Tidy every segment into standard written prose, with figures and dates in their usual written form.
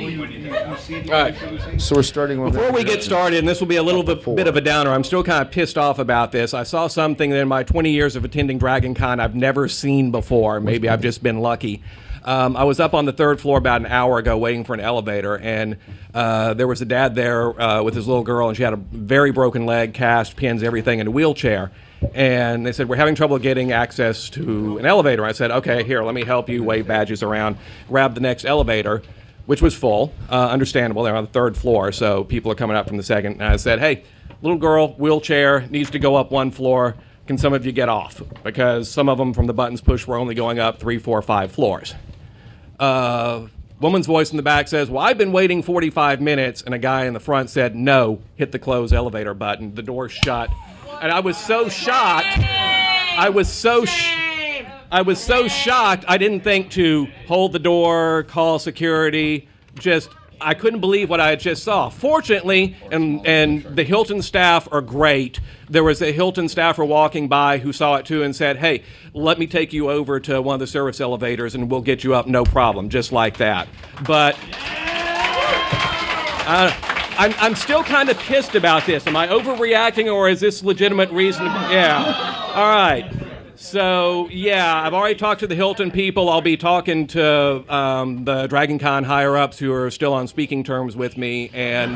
All right. So we're starting with... Before we get started, and this will be a little bit of a downer, I'm still kind of pissed off about this. I saw something that in my 20 years of attending Dragon Con I've never seen before. Maybe I've just been lucky. I was up on the third floor about an hour ago waiting for an elevator, and there was a dad there with his little girl, and she had a very broken leg, cast, pins, everything, in a wheelchair. And they said, we're having trouble getting access to an elevator. I said, okay, here, let me help you, wave badges around, grab the next elevator, which was full, understandable. They're on the third floor, so people are coming up from the second. And I said, hey, little girl, wheelchair, needs to go up one floor. Can some of you get off? Because some of them from the buttons push were only going up 3, 4, 5 floors. Woman's voice in the back says, well, I've been waiting 45 minutes. And a guy in the front said, no, hit the close elevator button. The door shut. And I was so shocked. I was so shocked. I didn't think to hold the door, call security. I couldn't believe what I had just saw. Fortunately, and the Hilton staff are great. There was a Hilton staffer walking by who saw it too and said, hey, let me take you over to one of the service elevators and we'll get you up, no problem, just like that. But I'm still kind of pissed about this. Am I overreacting, or is this legitimate reason? Yeah. All right. So, yeah, I've already talked to the Hilton people. I'll be talking to the Dragon Con higher-ups who are still on speaking terms with me. And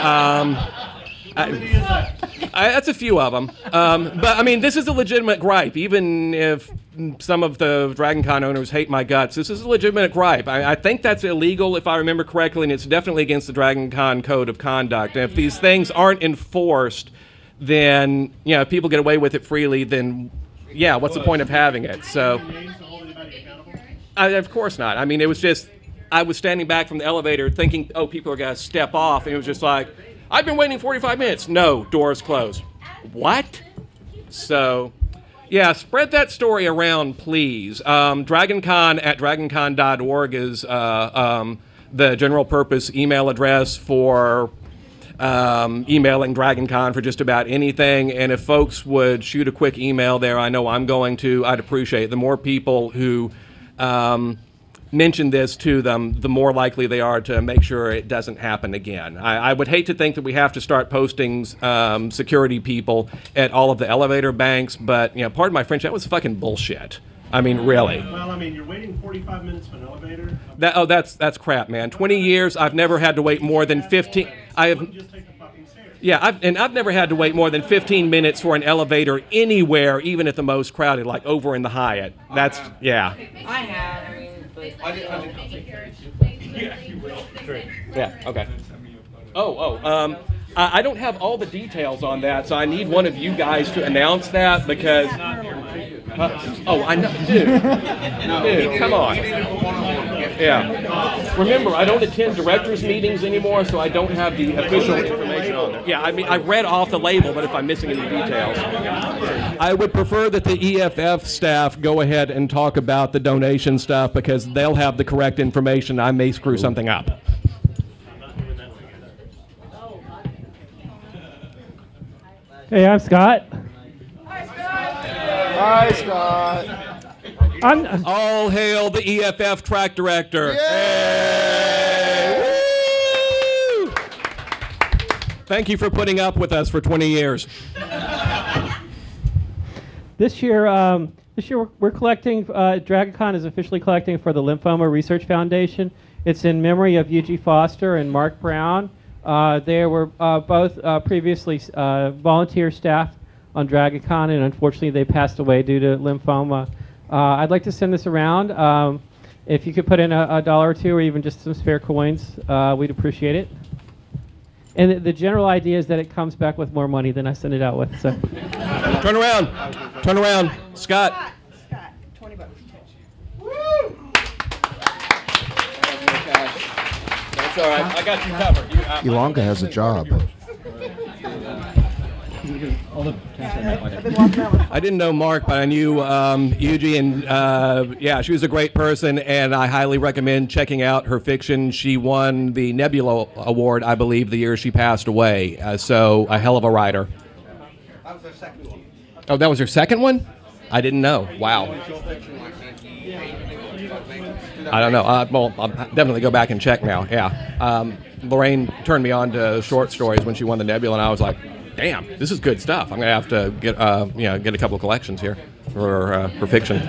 that's a few of them. But, I mean, this is a legitimate gripe. Even if some of the Dragon Con owners hate my guts, this is a legitimate gripe. I think that's illegal, if I remember correctly, and it's definitely against the Dragon Con Code of Conduct. And if these things aren't enforced, then, you know, if people get away with it freely, then... yeah, what's the point of having it? So, of course not. I mean, it was just, I was standing back from the elevator thinking, oh, people are going to step off. And it was just like, I've been waiting 45 minutes. No, doors closed. What? So, yeah, spread that story around, please. DragonCon at dragoncon.org is the general purpose email address for emailing DragonCon for just about anything. And if folks would shoot a quick email there, I know I'm going to, I'd appreciate it. The more people who mention this to them, the more likely they are to make sure it doesn't happen again. I would hate to think that we have to start posting security people at all of the elevator banks, but, you know, pardon my French, that was fucking bullshit. I mean, really. Well, I mean, you're waiting 45 minutes for an elevator. That's crap, man. 20 years, I've never had to wait more than 15. Just take the fucking stairs. Yeah, I've never had to wait more than 15 minutes for an elevator anywhere, even at the most crowded, like over in the Hyatt. That's yeah. I have. Yeah, you will. Sure. Yeah. Okay. I don't have all the details on that, so I need one of you guys to announce that because. I know, dude, come on. Yeah. Remember, I don't attend directors' meetings anymore, so I don't have the official information on there. Yeah, I mean, I read off the label, but if I'm missing any details, I would prefer that the EFF staff go ahead and talk about the donation stuff because they'll have the correct information. I may screw something up. Hey, I'm Scott. Hi, Scott. All hail the EFF track director. Yay! Woo! Thank you for putting up with us for 20 years. This year we're collecting. DragonCon is officially collecting for the Lymphoma Research Foundation. It's in memory of Eugene Foster and Mark Brown. They were both previously volunteer staff on DragonCon, and unfortunately they passed away due to lymphoma. I'd like to send this around. If you could put in $1 or $2 or even just some spare coins, we'd appreciate it. And the general idea is that it comes back with more money than I send it out with. So. Turn around. Scott, 20 bucks. Woo! That's all right. I got you covered. Ilonka has a job. I didn't know Mark, but I knew Eugene, and she was a great person, and I highly recommend checking out her fiction. She won the Nebula Award, I believe, the year she passed away, so a hell of a writer. That was her second one. Oh, that was her second one? I didn't know. Wow. I don't know. Well, I'll definitely go back and check now. Yeah. Lorraine turned me on to short stories when she won the Nebula, and I was like, damn, this is good stuff. I'm going to have to get a couple of collections here for fiction.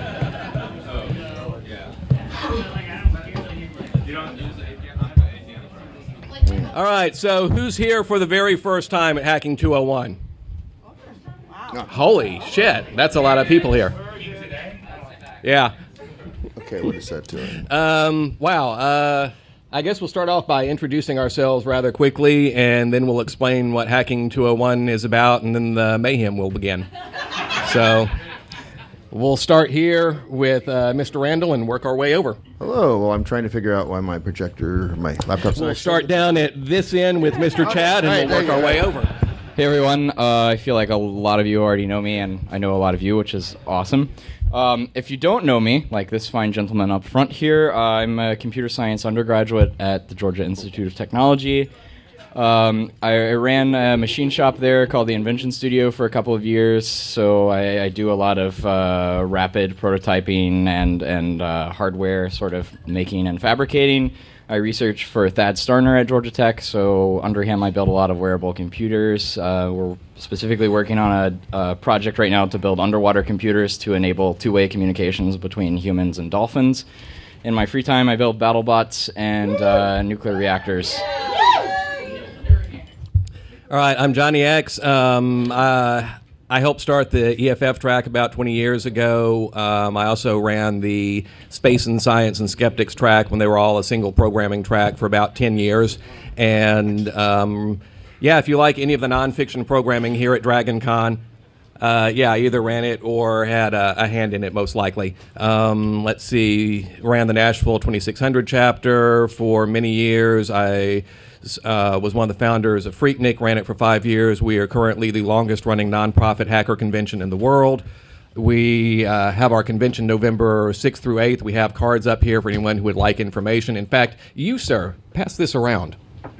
All right, so who's here for the very first time at Hacking 201? Wow. Holy shit, that's a lot of people here. Yeah. Okay, what is that to it? Wow. I guess we'll start off by introducing ourselves rather quickly, and then we'll explain what Hacking 201 is about, and then the mayhem will begin. So we'll start here with Mr. Randall and work our way over. Hello. Well, I'm trying to figure out why my laptop's We'll not start down at this end with Mr. Chad, and we'll work our way over. Hey everyone, I feel like a lot of you already know me, and I know a lot of you, which is awesome. If you don't know me, like this fine gentleman up front here, I'm a computer science undergraduate at the Georgia Institute of Technology. I ran a machine shop there called the Invention Studio for a couple of years, so I do a lot of rapid prototyping and hardware sort of making and fabricating. I research for Thad Starner at Georgia Tech, so under him I build a lot of wearable computers. We're specifically working on a project right now to build underwater computers to enable two-way communications between humans and dolphins. In my free time, I build battle bots and nuclear reactors. All right, I'm Johnny X. I helped start the EFF track about 20 years ago. I also ran the Space and Science and Skeptics track when they were all a single programming track for about 10 years. And if you like any of the nonfiction programming here at DragonCon, I either ran it or had a hand in it, most likely. Let's see, ran the Nashville 2600 chapter for many years. I was one of the founders of Freaknik, ran it for 5 years. We are currently the longest running nonprofit hacker convention in the world. We have our convention November 6th through 8th. We have cards up here for anyone who would like information. In fact, you, sir, pass this around.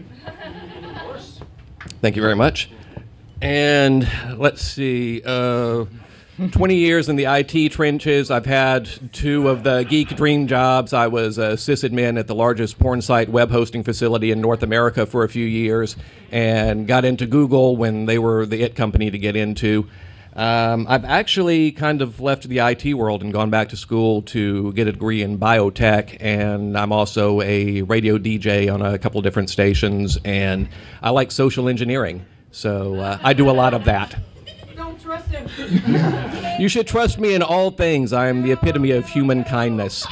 Thank you very much. And let's see, 20 years in the IT trenches. I've had 2 of the geek dream jobs. I was a sysadmin at the largest porn site web hosting facility in North America for a few years and got into Google when they were the it company to get into. I've actually kind of left the IT world and gone back to school to get a degree in biotech, and I'm also a radio DJ on a couple different stations, and I like social engineering, so I do a lot of that. Don't trust him. You should trust me in all things. I am the epitome of human kindness.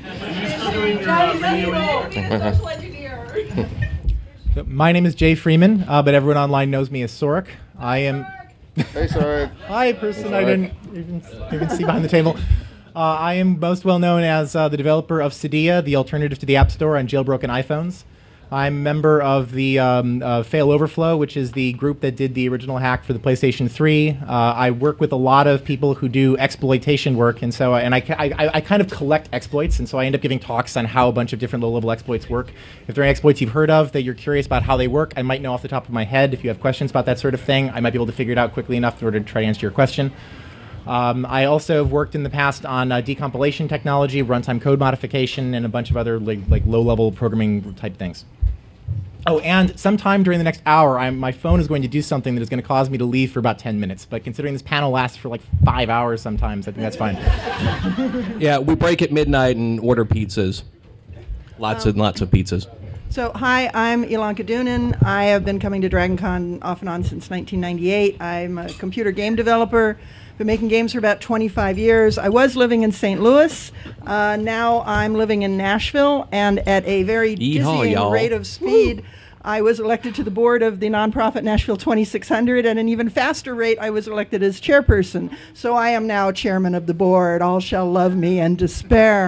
So my name is Jay Freeman, but everyone online knows me as Sorek. I am... Hey, sorry. Hi, person I didn't even see behind the table. I am most well known as the developer of Cydia, the alternative to the App Store on jailbroken iPhones. I'm a member of the Fail Overflow, which is the group that did the original hack for the PlayStation 3. I work with a lot of people who do exploitation work, and so I kind of collect exploits, and so I end up giving talks on how a bunch of different low-level exploits work. If there are any exploits you've heard of that you're curious about how they work, I might know off the top of my head. If you have questions about that sort of thing, I might be able to figure it out quickly enough in order to try to answer your question. I also have worked in the past on decompilation technology, runtime code modification, and a bunch of other like low-level programming type things. Oh, and sometime during the next hour, my phone is going to do something that is going to cause me to leave for about 10 minutes. But considering this panel lasts for like 5 hours sometimes, I think that's fine. Yeah, we break at midnight and order pizzas. Lots and lots of pizzas. So, hi, I'm Ilanka Dunin. I have been coming to DragonCon off and on since 1998. I'm a computer game developer. Been making games for about 25 years. I was living in St. Louis. Now I'm living in Nashville, and at a very dizzying y'all. rate of speed, I was elected to the board of the nonprofit Nashville 2600. At an even faster rate, I was elected as chairperson. So I am now chairman of the board. All shall love me and despair.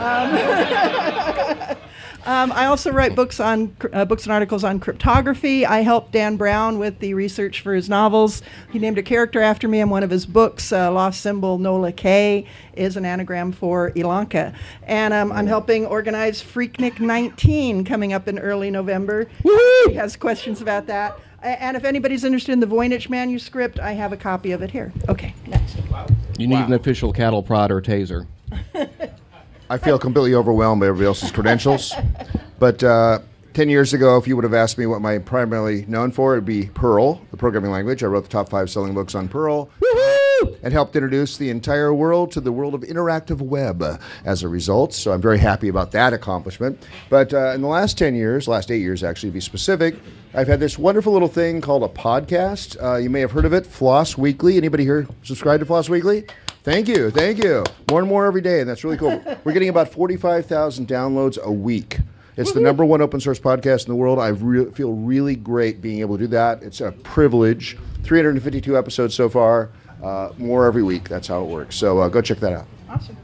I also write books and articles on cryptography. I helped Dan Brown with the research for his novels. He named a character after me in one of his books. Lost Symbol Nola K is an anagram for Ilanka. And I'm helping organize Freaknik 19 coming up in early November. He has questions about that. And if anybody's interested in the Voynich manuscript, I have a copy of it here. Okay, next. You need an official cattle prod or taser. I feel completely overwhelmed by everybody else's credentials. But 10 years ago, if you would have asked me what I'm primarily known for, it'd be Perl, the programming language. I wrote the top 5 selling books on Perl. And helped introduce the entire world to the world of interactive web as a result. So I'm very happy about that accomplishment. But in the last 10 years, last 8 years actually to be specific, I've had this wonderful little thing called a podcast. You may have heard of it, Floss Weekly. Anybody here subscribe to Floss Weekly? Thank you. More and more every day, and that's really cool. We're getting about 45,000 downloads a week. It's the number 1 open source podcast in the world. I feel really great being able to do that. It's a privilege. 352 episodes so far. More every week. That's how it works. So go check that out. Awesome.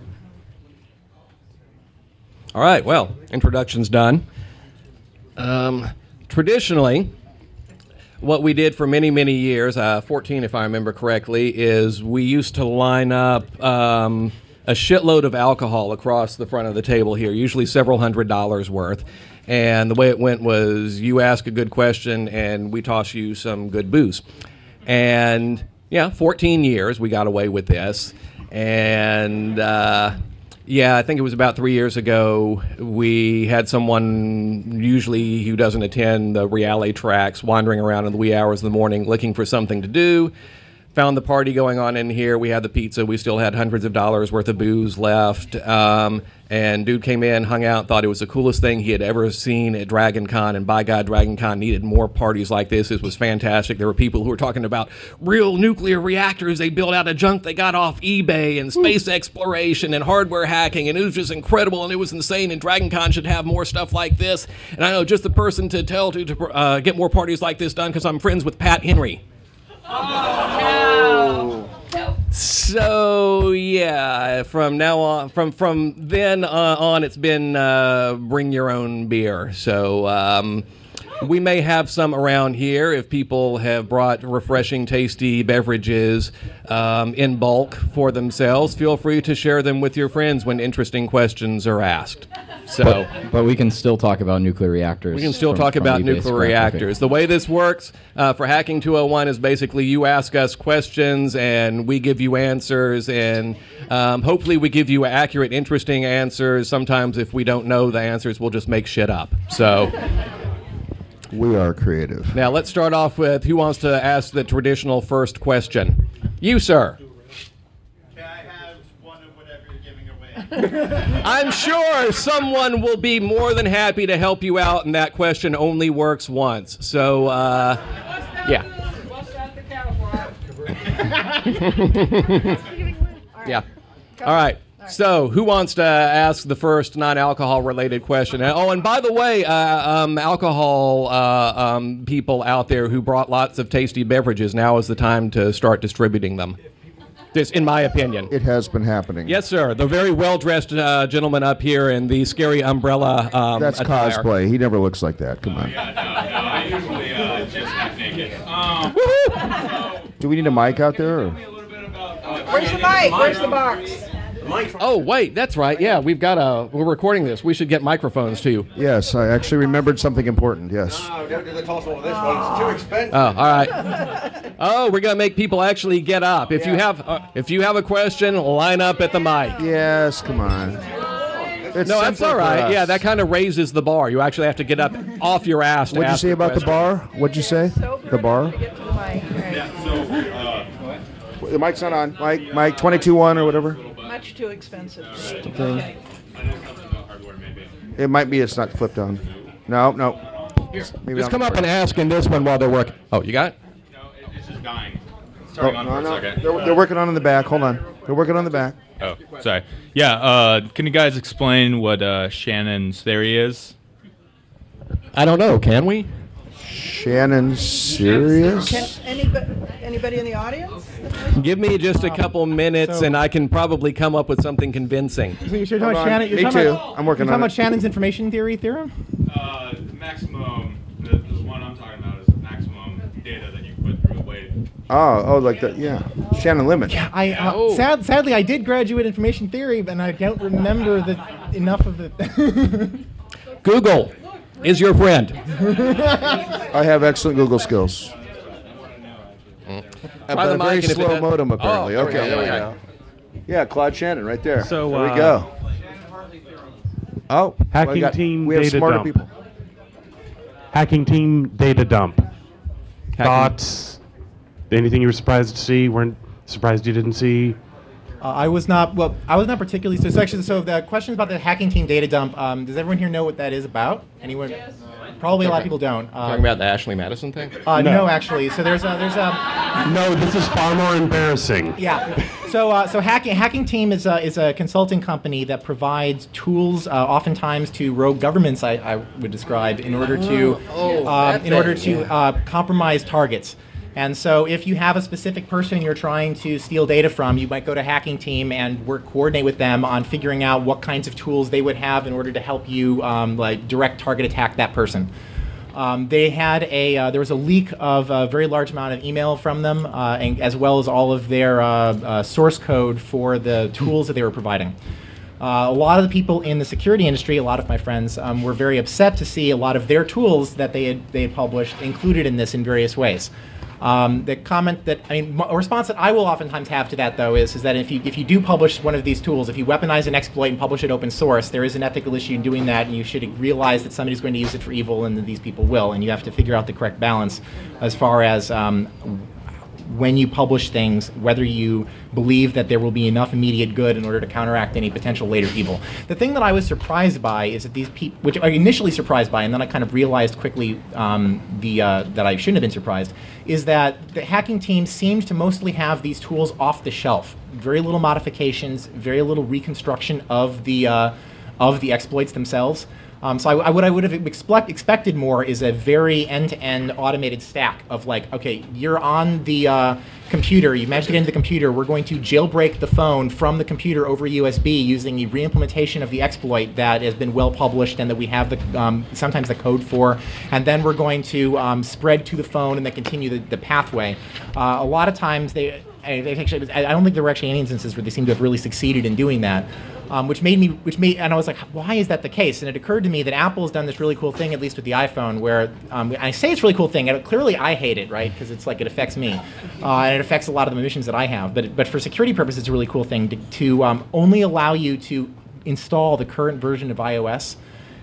All right, well, introduction's done. Traditionally, what we did for many, many years, 14 if I remember correctly, is we used to line up a shitload of alcohol across the front of the table here, usually several $100s worth. And the way it went was you ask a good question and we toss you some good booze. And 14 years we got away with this. And I think it was about 3 years ago, we had someone, usually who doesn't attend the reality tracks, wandering around in the wee hours of the morning looking for something to do. Found the party going on in here. We had the pizza. We still had hundreds of dollars worth of booze left. And dude came in, hung out, thought it was the coolest thing he had ever seen at Dragon Con. And by God, Dragon Con needed more parties like this. It was fantastic. There were people who were talking about real nuclear reactors they built out of junk they got off eBay, and space exploration and hardware hacking. And it was just incredible, and it was insane. And Dragon Con should have more stuff like this. And I know just the person to tell to get more parties like this done, because I'm friends with Pat Henry. So from now on, from then on, it's been bring your own beer. So we may have some around here if people have brought refreshing, tasty beverages in bulk for themselves. Feel free to share them with your friends when interesting questions are asked. So, but we can still talk about nuclear reactors. We can still talk about nuclear reactors. The way this works for Hacking 201 is basically you ask us questions and we give you answers, and hopefully we give you accurate, interesting answers. Sometimes if we don't know the answers, we'll just make shit up. So we are creative. Now let's start off with who wants to ask the traditional first question. You, sir. I'm sure someone will be more than happy to help you out, and that question only works once. So, yeah. Yeah. All right. So, who wants to ask the first non-alcohol related question? Oh, and by the way, alcohol people out there who brought lots of tasty beverages, now is the time to start distributing them. This, in my opinion. It has been happening. Yes, sir. The very well-dressed gentleman up here in the scary umbrella That's attire. cosplay. He never looks like that. Come on. I usually just half naked. Do we need a mic out there? Or? Where's the mic? Where's the box? Oh, wait, that's right. Yeah, we're recording this. We should get microphones, too. Yes, I actually remembered something important. Yes. No, don't do the toss all of this one. It's too expensive. Oh, all right. Oh, we're going to make people actually get up. If you have a question, line up at the mic. Yes, come on. It's No, that's simpler all for right. us. Yeah, that kind of raises the bar. You actually have to get up off your ass to What'd you ask say the about the question. bar? What'd you say? The bar? Get to the mic. All right. The mic's not on. Mic 22.1 or whatever. Much too expensive. Thing. Okay. It might be it's not flipped on. No. Maybe Just on come the up board. and ask in this one while they're working. Oh, you got it? No, it's just dying. It's Oh, starting on no, for a no. second. They're working on in the back. Hold on. They're working on the back. Oh, sorry. Yeah, can you guys explain what Shannon's theory is? I don't know. Can we? Shannon, serious? Can anybody in the audience? Give me just a couple minutes, So- and I can probably come up with something convincing. So you're talking about on. Shannon. You're Me talking too. About, I'm working you're talking on about it. Shannon's information theory theorem. Maximum, the one I'm talking about is maximum data that you put through a wave. Oh, like that. Yeah. Shannon limit. Sadly, I did graduate information theory, but I don't remember enough of the. Google is your friend. I have excellent Google skills. Try But the a very mic, and if it slow does- modem, apparently. Oh, okay, there we okay. go. Yeah, Claude Shannon, right there. So, there we go. Oh, Hacking we got- team we have data smarter dump. people. Hacking team data dump. Thoughts? Anything you were surprised to see? Weren't surprised you didn't see? I was not particularly. So, so the question is about the hacking team data dump. Does everyone here know what that is about? Anyone? Yes. Probably a lot of people don't. Talking about the Ashley Madison thing? No, actually. So there's a. No, this is far more embarrassing. Yeah. So hacking team is a consulting company that provides tools, oftentimes to rogue governments. I would describe in order to compromise targets. And so if you have a specific person you're trying to steal data from, you might go to hacking team and coordinate with them on figuring out what kinds of tools they would have in order to help you like direct target attack that person. There was a leak of a very large amount of email from them, and as well as all of their source code for the tools that they were providing. A lot of the people in the security industry, a lot of my friends, were very upset to see a lot of their tools that they had published included in this in various ways. The comment that, a response that I will oftentimes have to that, though, is that if you do publish one of these tools, if you weaponize an exploit and publish it open source, there is an ethical issue in doing that, and you should realize that somebody's going to use it for evil, and that these people will, and you have to figure out the correct balance as far as when you publish things, whether you believe that there will be enough immediate good in order to counteract any potential later evil. The thing that I was surprised by is that these people, which I initially surprised by, and then I kind of realized quickly that I shouldn't have been surprised, is that the hacking team seemed to mostly have these tools off the shelf. Very little modifications, very little reconstruction of the exploits themselves. So what I would have expected more is a very end-to-end automated stack of like, okay, you're on the computer, you managed to get into the computer, we're going to jailbreak the phone from the computer over USB using a reimplementation of the exploit that has been well published and that we have sometimes the code for, and then we're going to spread to the phone and then continue the pathway. A lot of times I don't think there were actually any instances where they seem to have really succeeded in doing that. And I was like, why is that the case? And it occurred to me that Apple has done this really cool thing, at least with the iPhone, where I say it's a really cool thing. And clearly, I hate it, right? Because it's like it affects me, and it affects a lot of the missions that I have. But for security purposes, it's a really cool thing to only allow you to install the current version of iOS.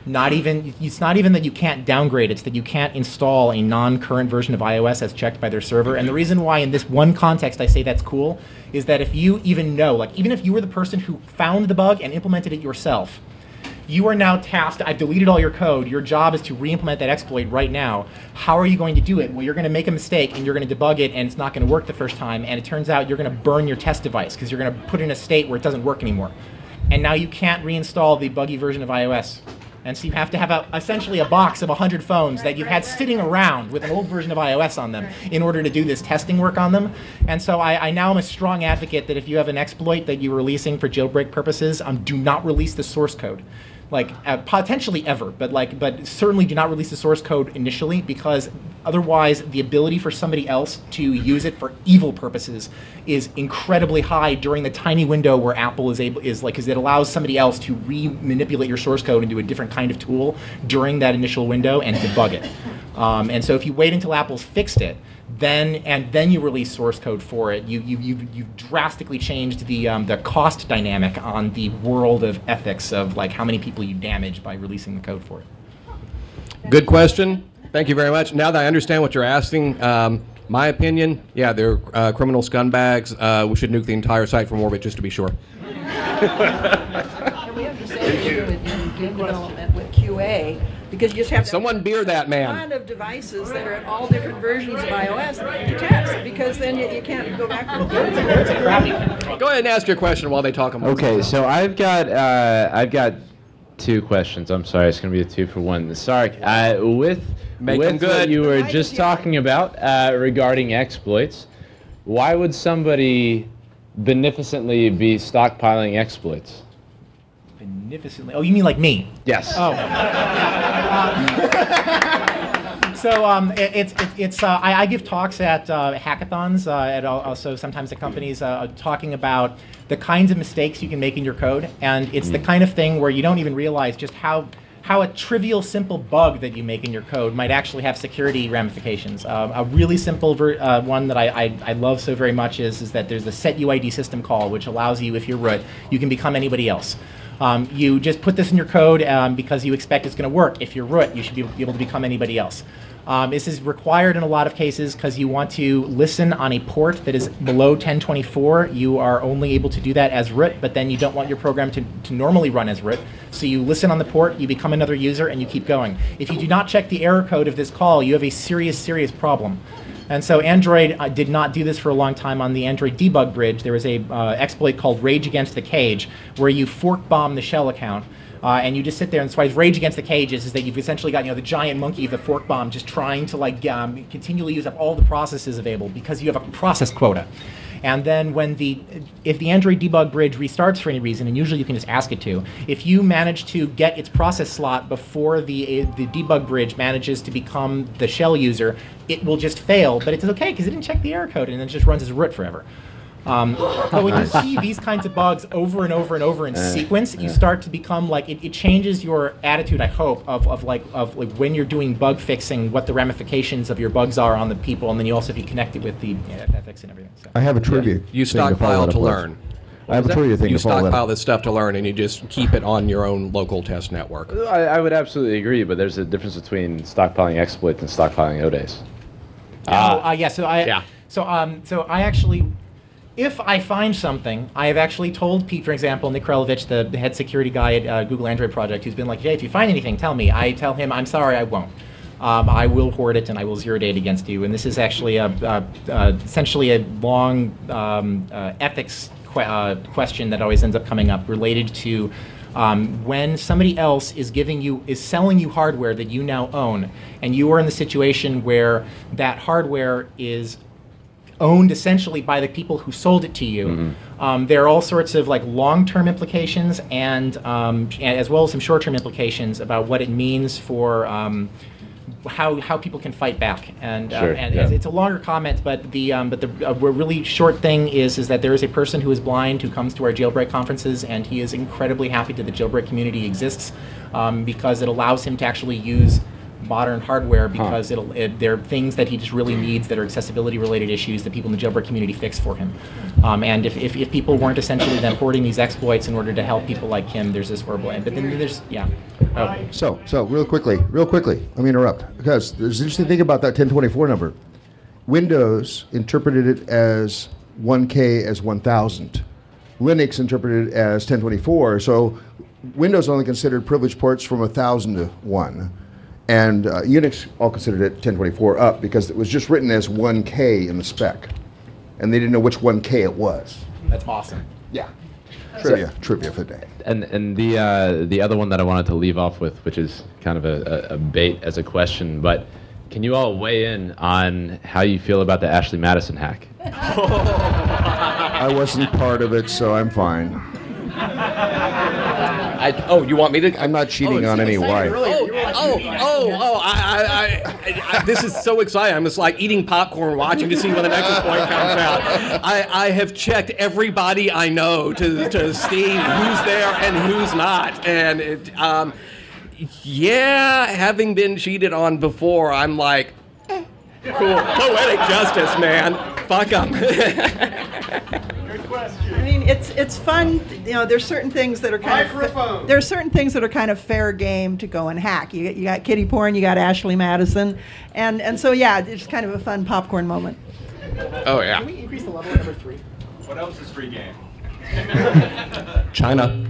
It's not even that you can't downgrade, it's that you can't install a non-current version of iOS as checked by their server. And the reason why in this one context I say that's cool is that if you even know, like even if you were the person who found the bug and implemented it yourself, you are now tasked, I've deleted all your code, your job is to re-implement that exploit right now. How are you going to do it? Well, you're going to make a mistake and you're going to debug it and it's not going to work the first time, and it turns out you're going to burn your test device because you're going to put it in a state where it doesn't work anymore. And now you can't reinstall the buggy version of iOS. And so you have to have essentially a box of 100 phones that you've had sitting around with an old version of iOS on them in order to do this testing work on them. And so I now am a strong advocate that if you have an exploit that you're releasing for jailbreak purposes, do not release the source code. Potentially ever, but certainly do not release the source code initially, because otherwise the ability for somebody else to use it for evil purposes is incredibly high during the tiny window where Apple because it allows somebody else to manipulate your source code into a different kind of tool during that initial window and debug it. And so if you wait until Apple's fixed it, then you release source code for it, you drastically changed the cost dynamic on the world of ethics of like how many people you damage by releasing the code for it. Good question. Thank you very much. Now that I understand what you're asking, my opinion, yeah, they're criminal scumbags. We should nuke the entire site from orbit just to be sure. And we have the same thing with game development with QA, because you just have Someone beer that man. a lot of devices that are at all different versions of iOS to test, because then you can't go back to the Go ahead and ask your question while they talk amongst Okay, themselves. so I've got two questions. I'm sorry, it's going to be a 2-for-1. Sark, with Make 'em what good. you were just talking about regarding exploits, why would somebody beneficently be stockpiling exploits? Beneficently? Oh, you mean like me? Yes. Oh. So I give talks at hackathons, and also sometimes at companies, talking about the kinds of mistakes you can make in your code, and it's the kind of thing where you don't even realize just how a trivial, simple bug that you make in your code might actually have security ramifications. A really simple one that I love so very much is that there's a set UID system call, which allows you, if you're root, you can become anybody else. You just put this in your code because you expect it's going to work. If you're root, you should be able to become anybody else. This is required in a lot of cases because you want to listen on a port that is below 1024. You are only able to do that as root, but then you don't want your program to normally run as root. So you listen on the port, you become another user, and you keep going. If you do not check the error code of this call, you have a serious, serious problem. And so Android did not do this for a long time on the Android debug bridge. There was a exploit called Rage Against the Cage, where you fork bomb the shell account. And you just sit there, and so Rage Against the Cage is that you've essentially got the giant monkey of the fork bomb just trying to continually use up all the processes available because you have a process quota. And then if the Android debug bridge restarts for any reason, and usually you can just ask it to, if you manage to get its process slot before the debug bridge manages to become the shell user, it will just fail, but it's okay because it didn't check the error code and it just runs as root forever. But when you see these kinds of bugs over and over and over in sequence, you start to become like it changes your attitude. I hope of when you're doing bug fixing, what the ramifications of your bugs are on the people, and then you also if you connect it with the ethics and everything. So. I have a trivia. You thing to follow stockpile that to up with. learn. I have a trivia thing You to follow that stockpile up. this stuff to learn, and you just keep it on your own local test network. I would absolutely agree, but there's a difference between stockpiling exploits and stockpiling ODays. So I actually, if I find something, I have actually told Pete, for example, Nick Krelovich, the head security guy at Google Android Project, who's been like, Jay, if you find anything, tell me. I tell him, I'm sorry, I won't. I will hoard it and I will zero date against you. And this is actually essentially a long ethics question that always ends up coming up related to when somebody else is selling you hardware that you now own, and you are in the situation where that hardware is owned essentially by the people who sold it to you. There are all sorts of long-term implications and as well as some short-term implications about what it means for how people can fight back. And it's a longer comment, but the really short thing is that there is a person who is blind who comes to our jailbreak conferences, and he is incredibly happy that the jailbreak community exists because it allows him to actually use modern hardware because there are things that he just really needs that are accessibility related issues that people in the jailbreak community fix for him. And if people weren't essentially then hoarding these exploits in order to help people like him, there's this horrible end. But then there's, So real quickly, let me interrupt because there's an interesting thing about that 1024 number. Windows interpreted it as 1K as 1000. Linux interpreted it as 1024. So Windows only considered privileged ports from 1000 to 1. And Unix all considered it 1024 up because it was just written as 1K in the spec. And they didn't know which 1K it was. That's awesome. Yeah. Trivia for the day. And the other one that I wanted to leave off with, which is kind of a bait as a question, but can you all weigh in on how you feel about the Ashley Madison hack? I wasn't part of it, so I'm fine. You want me to? I'm not cheating on any wife. This is so exciting. I'm just like eating popcorn, watching to see when the next point comes out. I have checked everybody I know to see who's there and who's not. And having been cheated on before, I'm like, cool, poetic justice, man. Fuck them. I mean, it's fun. There's certain things that are there's certain things that are kind of fair game to go and hack. You got kiddie porn, you got Ashley Madison, and so it's kind of a fun popcorn moment. Oh yeah. Can we increase the level number 3? What else is free game? China.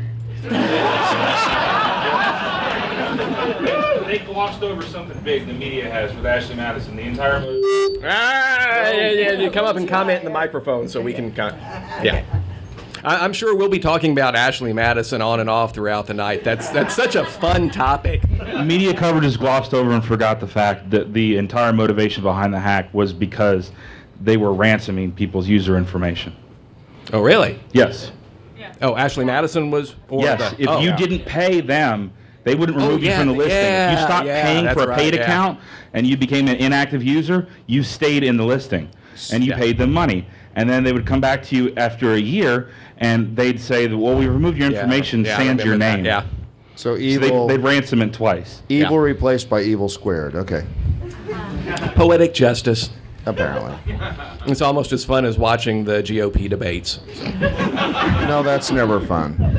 They glossed over something big the media has with Ashley Madison. The entire movie. You come up and comment in the microphone so we can. I'm sure we'll be talking about Ashley Madison on and off throughout the night. That's such a fun topic. Media coverage has glossed over and forgot the fact that the entire motivation behind the hack was because they were ransoming people's user information. Oh, really? Yes. Oh, Ashley Madison was? Yes. If you didn't pay them, they wouldn't remove you from the listing. If you stopped paying for a paid account and you became an inactive user, you stayed in the listing and you paid them money. And then they would come back to you after a year and they'd say, well, we removed your information, sans your name. So evil. So they'd ransom it twice. Evil replaced by evil squared. Okay. Poetic justice. Apparently. It's almost as fun as watching the GOP debates. No, that's never fun.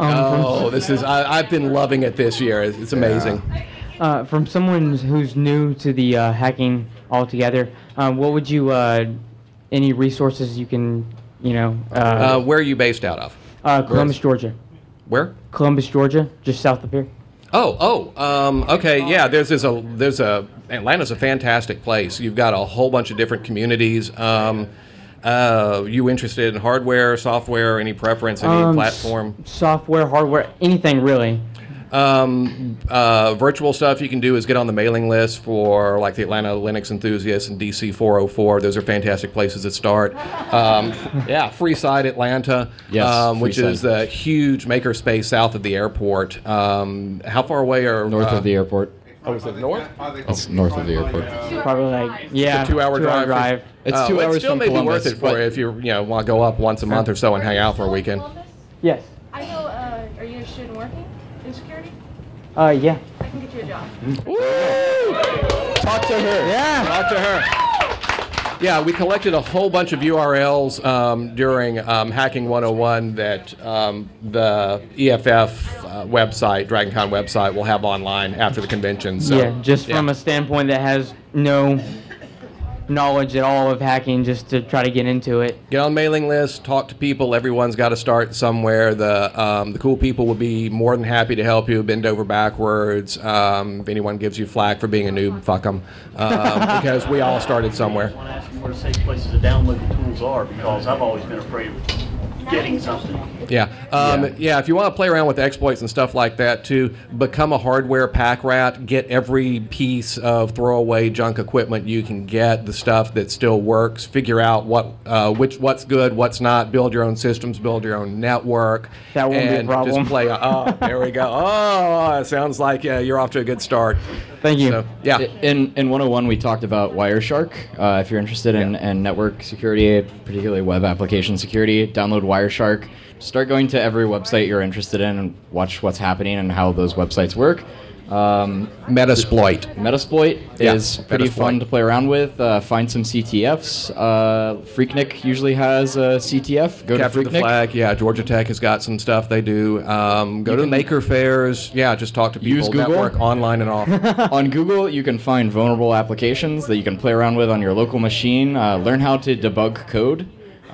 This is I've been loving it this year. It's amazing. From someone who's new to the hacking altogether, what would you, any resources you can, where are you based out of? Columbus, Georgia. Where? Columbus, Georgia, just south of here. Okay, yeah. There's Atlanta's a fantastic place. You've got a whole bunch of different communities. You interested in hardware, software, any preference, any platform? Software, hardware, anything really. Virtual stuff you can do is get on the mailing list for like the Atlanta Linux enthusiasts and DC 404. Those are fantastic places to start. Freeside Atlanta, which is the huge makerspace south of the airport. How far away are North of the airport. Oh, is it north? It's north of the airport. Probably like, yeah, a 2-hour drive. It's 2 hours still from may be Columbus, worth it for you if you want to go up once a month or so and hang out for a weekend. Yes. I know, are you interested in working in security? Yeah. I can get you a job. Talk to her. Yeah. Talk to her. Yeah, we collected a whole bunch of URLs during Hacking 101 that the EFF website, DragonCon website, will have online after the convention. So, from a standpoint that has no knowledge at all of hacking, just to try to get into it. Get on mailing lists, talk to people. Everyone's got to start somewhere. The cool people will be more than happy to help you, bend over backwards. If anyone gives you flack for being a noob, fuck them. Because we all started somewhere. I want to ask you where the safe places to download the tools are, because I've always been afraid of getting something. If you want to play around with exploits and stuff like that too, become a hardware pack rat. Get every piece of throwaway junk equipment you can get, the stuff that still works. Figure out what's good, what's not. Build your own systems, build your own network. That won't be a problem. Just play. There we go. It sounds like you're off to a good start. Thank you. So, yeah. In 101, we talked about Wireshark. If you're interested in network security, particularly web application security, download Wireshark. Start going to every website you're interested in and watch what's happening and how those websites work. Metasploit is pretty fun to play around with. Find some CTFs. Freaknik usually has a CTF. Go Capture to Freaknik. the Flag. Yeah, Georgia Tech has got some stuff they do. Go to maker fairs. Yeah, just talk to people. Use Google. Network online and off. On Google, you can find vulnerable applications that you can play around with on your local machine. Learn how to debug code.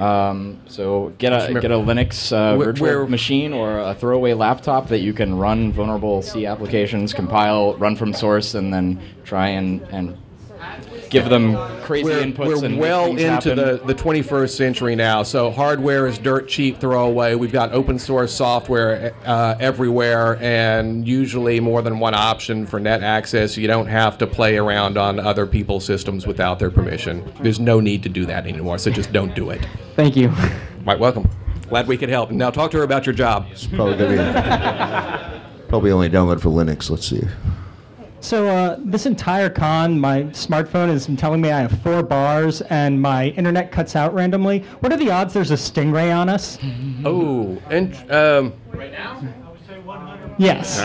So get a Linux virtual machine or a throwaway laptop that you can run vulnerable C applications, compile, run from source, and then try and give them crazy inputs. We're and well make things into happen. the 21st century now, so hardware is dirt cheap throwaway. We've got open source software everywhere, and usually more than one option for net access. You don't have to play around on other people's systems without their permission. There's no need to do that anymore, so just don't do it. Thank you. Right, welcome. Glad we could help. Now talk to her about your job. It's probably going to be probably only download for Linux. Let's see. So this entire con, my smartphone is telling me I have 4 bars and my internet cuts out randomly. What are the odds there's a stingray on us? Oh, and Right now? I would say 100. Yes.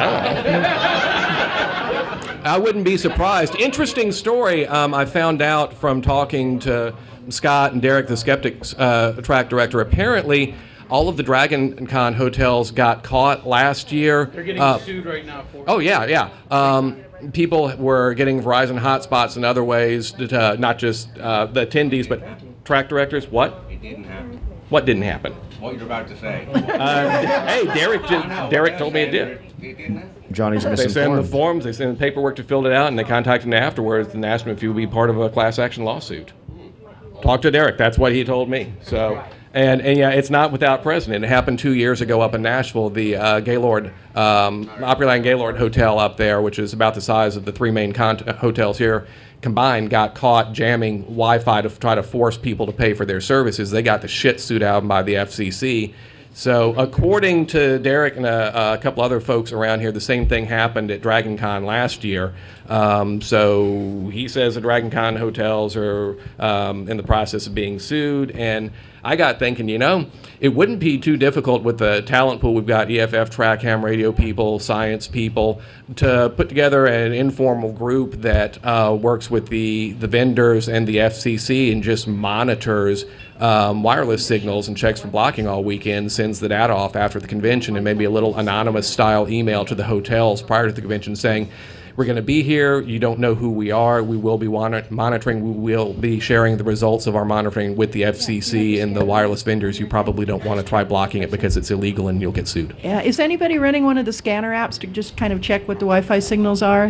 I wouldn't be surprised. Interesting story. I found out from talking to Scott and Derek, the Skeptics track director. Apparently, all of the DragonCon hotels got caught last year. They're getting sued right now for it. Oh, yeah. People were getting Verizon hotspots in other ways, to, not just the attendees, but track directors. What? It didn't happen. What didn't happen? What you're about to say. Hey, Derek told me it did. It didn't happen. Johnny's They send the misinformed. forms, they send the paperwork to fill it out, and they contacted me afterwards and asked me if he would be part of a class action lawsuit. Talk to Derek. That's what he told me. So, and yeah, it's not without precedent. It happened 2 years ago up in Nashville. The Gaylord, Opryland Gaylord Hotel up there, which is about the size of the 3 main hotels here combined, got caught jamming Wi-Fi to try to force people to pay for their services. They got the shit sued out by the FCC. So according to Derek and a couple other folks around here, the same thing happened at DragonCon last year. So he says the Dragon Con hotels are in the process of being sued. And I got thinking, it wouldn't be too difficult with the talent pool. We've got EFF, track ham radio people, science people, to put together an informal group that works with the vendors and the FCC and just monitors wireless signals and checks for blocking all weekend, sends the data off after the convention, and maybe a little anonymous style email to the hotels prior to the convention saying, we're going to be here. You don't know who we are. We will be monitoring. We will be sharing the results of our monitoring with the FCC and the wireless vendors. You probably don't want to try blocking it because it's illegal and you'll get sued. Yeah. Is anybody running one of the scanner apps to just kind of check what the Wi-Fi signals are?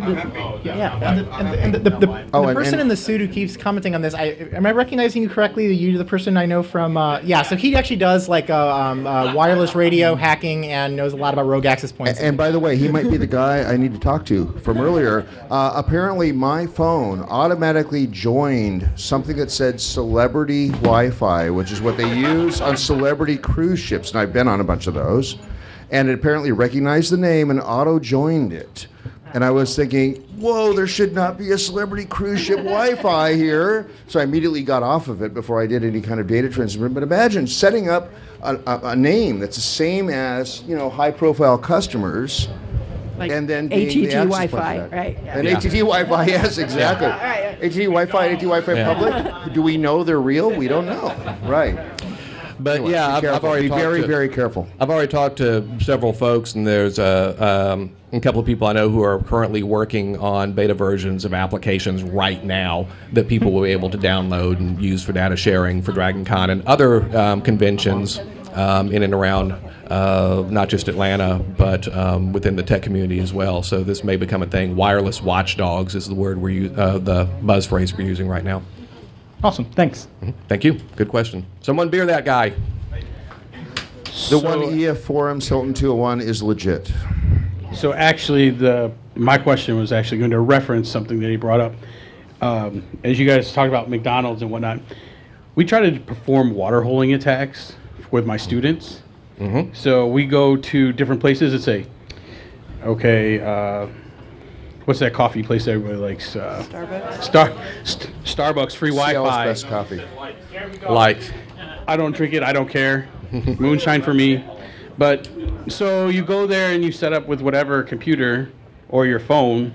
The person in the suit who keeps commenting on this, am I recognizing you correctly? You're the person I know from, so he actually does like wireless radio hacking and knows a lot about rogue access points. And by the way, he might be the guy I need to talk to from earlier. Apparently, my phone automatically joined something that said Celebrity Wi-Fi, which is what they use on celebrity cruise ships, and I've been on a bunch of those. And it apparently recognized the name and auto-joined it. And I was thinking, whoa, there should not be a celebrity cruise ship Wi-Fi here. So I immediately got off of it before I did any kind of data transfer. But imagine setting up a name that's the same as, high-profile customers. Like and then ATT the Wi-Fi, right? Yeah. And ATT Wi-Fi, yes, exactly. ATT Wi-Fi, ATT Wi-Fi public. Do we know they're real? We don't know. Right. But anyway, I've already be very, very careful. I've already talked to several folks, and there's a couple of people I know who are currently working on beta versions of applications right now that people will be able to download and use for data sharing for Dragon Con and other conventions in and around not just Atlanta, but within the tech community as well. So this may become a thing. Wireless watchdogs is the word the buzz phrase we're using right now. Awesome. Thanks. Thank you. Good question. Someone beer that guy. The one EF Forums Hilton 201 is legit. So actually, my question was actually going to reference something that he brought up. As you guys talked about McDonald's and whatnot, we try to perform water holing attacks with my students. Mm-hmm. So we go to different places and say, okay, what's that coffee place that everybody likes? Starbucks. Starbucks, free Wi-Fi. Best coffee. Light. I don't drink it. I don't care. Moonshine for me. But so you go there and you set up with whatever computer or your phone,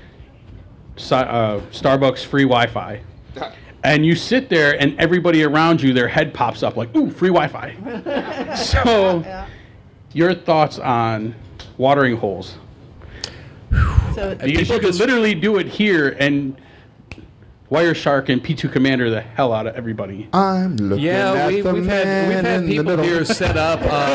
Starbucks free Wi-Fi. And you sit there and everybody around you, their head pops up like, ooh, free Wi-Fi. So your thoughts on watering holes? So you could literally do it here and Wireshark and P2 Commander the hell out of everybody. I'm looking at we've had people here set up.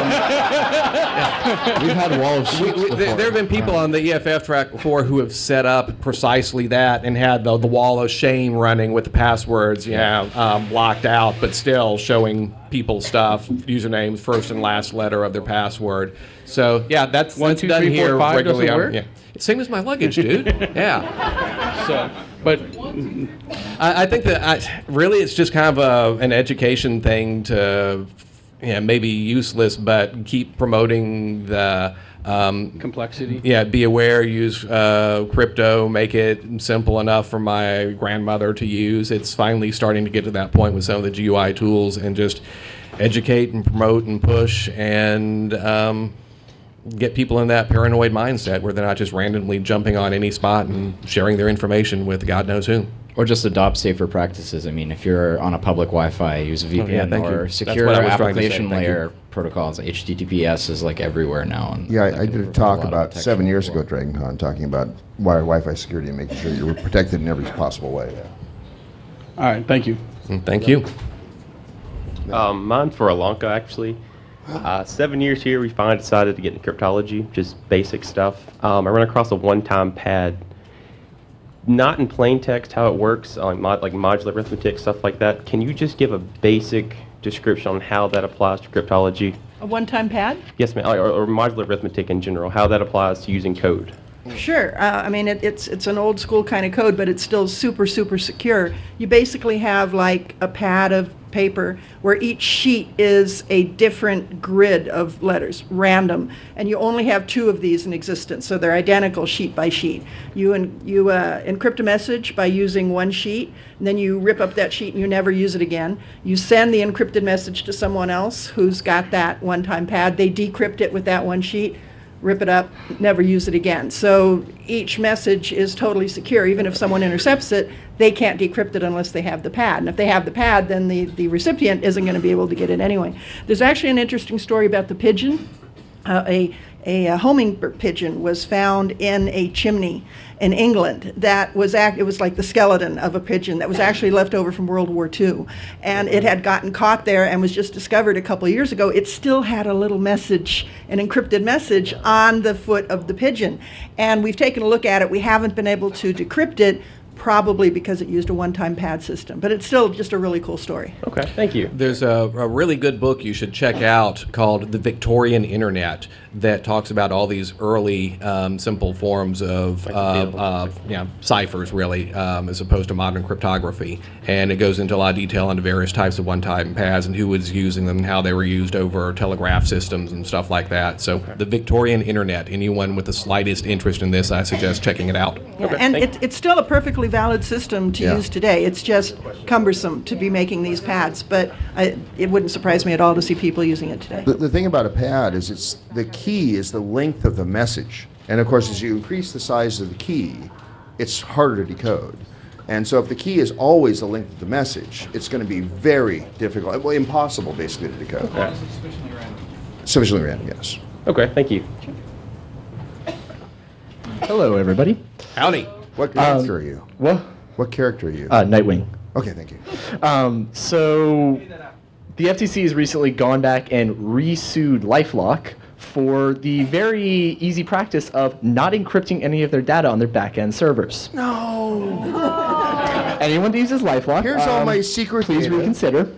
We've had wall of sheep before. There have been people on the EFF track before who have set up precisely that and had the wall of shame running with the passwords, blocked out, but still showing people stuff, usernames, first and last letter of their password. So that's 1, 2, done 3, 4, here 5 regularly. doesn't work? Yeah. Same as my luggage, dude. Yeah. So, but I think that really it's just kind of an education thing to, maybe useless, but keep promoting the complexity. Yeah, be aware, use crypto, make it simple enough for my grandmother to use. It's finally starting to get to that point with some of the GUI tools, and just educate and promote and push and get people in that paranoid mindset where they're not just randomly jumping on any spot and sharing their information with God knows who. Or just adopt safer practices. I mean, if you're on a public Wi-Fi, use a VPN or secure application layer protocols. HTTPS is like everywhere now. And I did a talk about 7 years ago at Dragon Con talking about Wi-Fi security and making sure you were protected in every possible way. All right, thank you. Thank you. Mine's for Alanka, actually. 7 years here, we finally decided to get into cryptology, just basic stuff. I ran across a one-time pad, not in plain text how it works, like modular arithmetic, stuff like that. Can you just give a basic description on how that applies to cryptology? A one-time pad? Yes, ma'am, or modular arithmetic in general, how that applies to using code. Sure. I mean, it's an old school kind of code, but it's still super, super secure. You basically have like a pad of paper where each sheet is a different grid of letters, random, and you only have 2 of these in existence, so they're identical sheet by sheet. You encrypt a message by using 1 sheet, and then you rip up that sheet and you never use it again. You send the encrypted message to someone else who's got that one-time pad. They decrypt it with that 1 sheet, rip it up, never use it again. So each message is totally secure. Even if someone intercepts it, they can't decrypt it unless they have the pad. And if they have the pad, then the recipient isn't going to be able to get it anyway. There's actually an interesting story about the pigeon. A homing pigeon was found in a chimney in England that was it was like the skeleton of a pigeon that was actually left over from World War II, and it had gotten caught there and was just discovered a couple of years ago. It still had a little message, an encrypted message, on the foot of the pigeon, and we've taken a look at it. We haven't been able to decrypt it, probably because it used a one-time pad system, but it's still just a really cool story. Okay, thank you. There's a really good book you should check out called The Victorian Internet that talks about all these early simple forms of ciphers, really, as opposed to modern cryptography. And it goes into a lot of detail into various types of one-time pads and who was using them, and how they were used over telegraph systems and stuff like that. So The Victorian Internet, anyone with the slightest interest in this, I suggest checking it out. Yeah, and it's still a perfectly valid system to use today. It's just cumbersome to be making these pads, but it wouldn't surprise me at all to see people using it today. The thing about a pad is the key is the length of the message. And of course, as you increase the size of the key, it's harder to decode. And so if the key is always the length of the message, it's going to be very difficult, well, impossible basically to decode. Okay. Sufficiently random, yes. Okay, thank you. Hello, everybody. Howdy. What character are you? What character are you? Nightwing. Okay, thank you. So the FTC has recently gone back and re-sued LifeLock for the very easy practice of not encrypting any of their data on their back-end servers. No. Anyone that uses LifeLock, Here's all my secret please data. reconsider.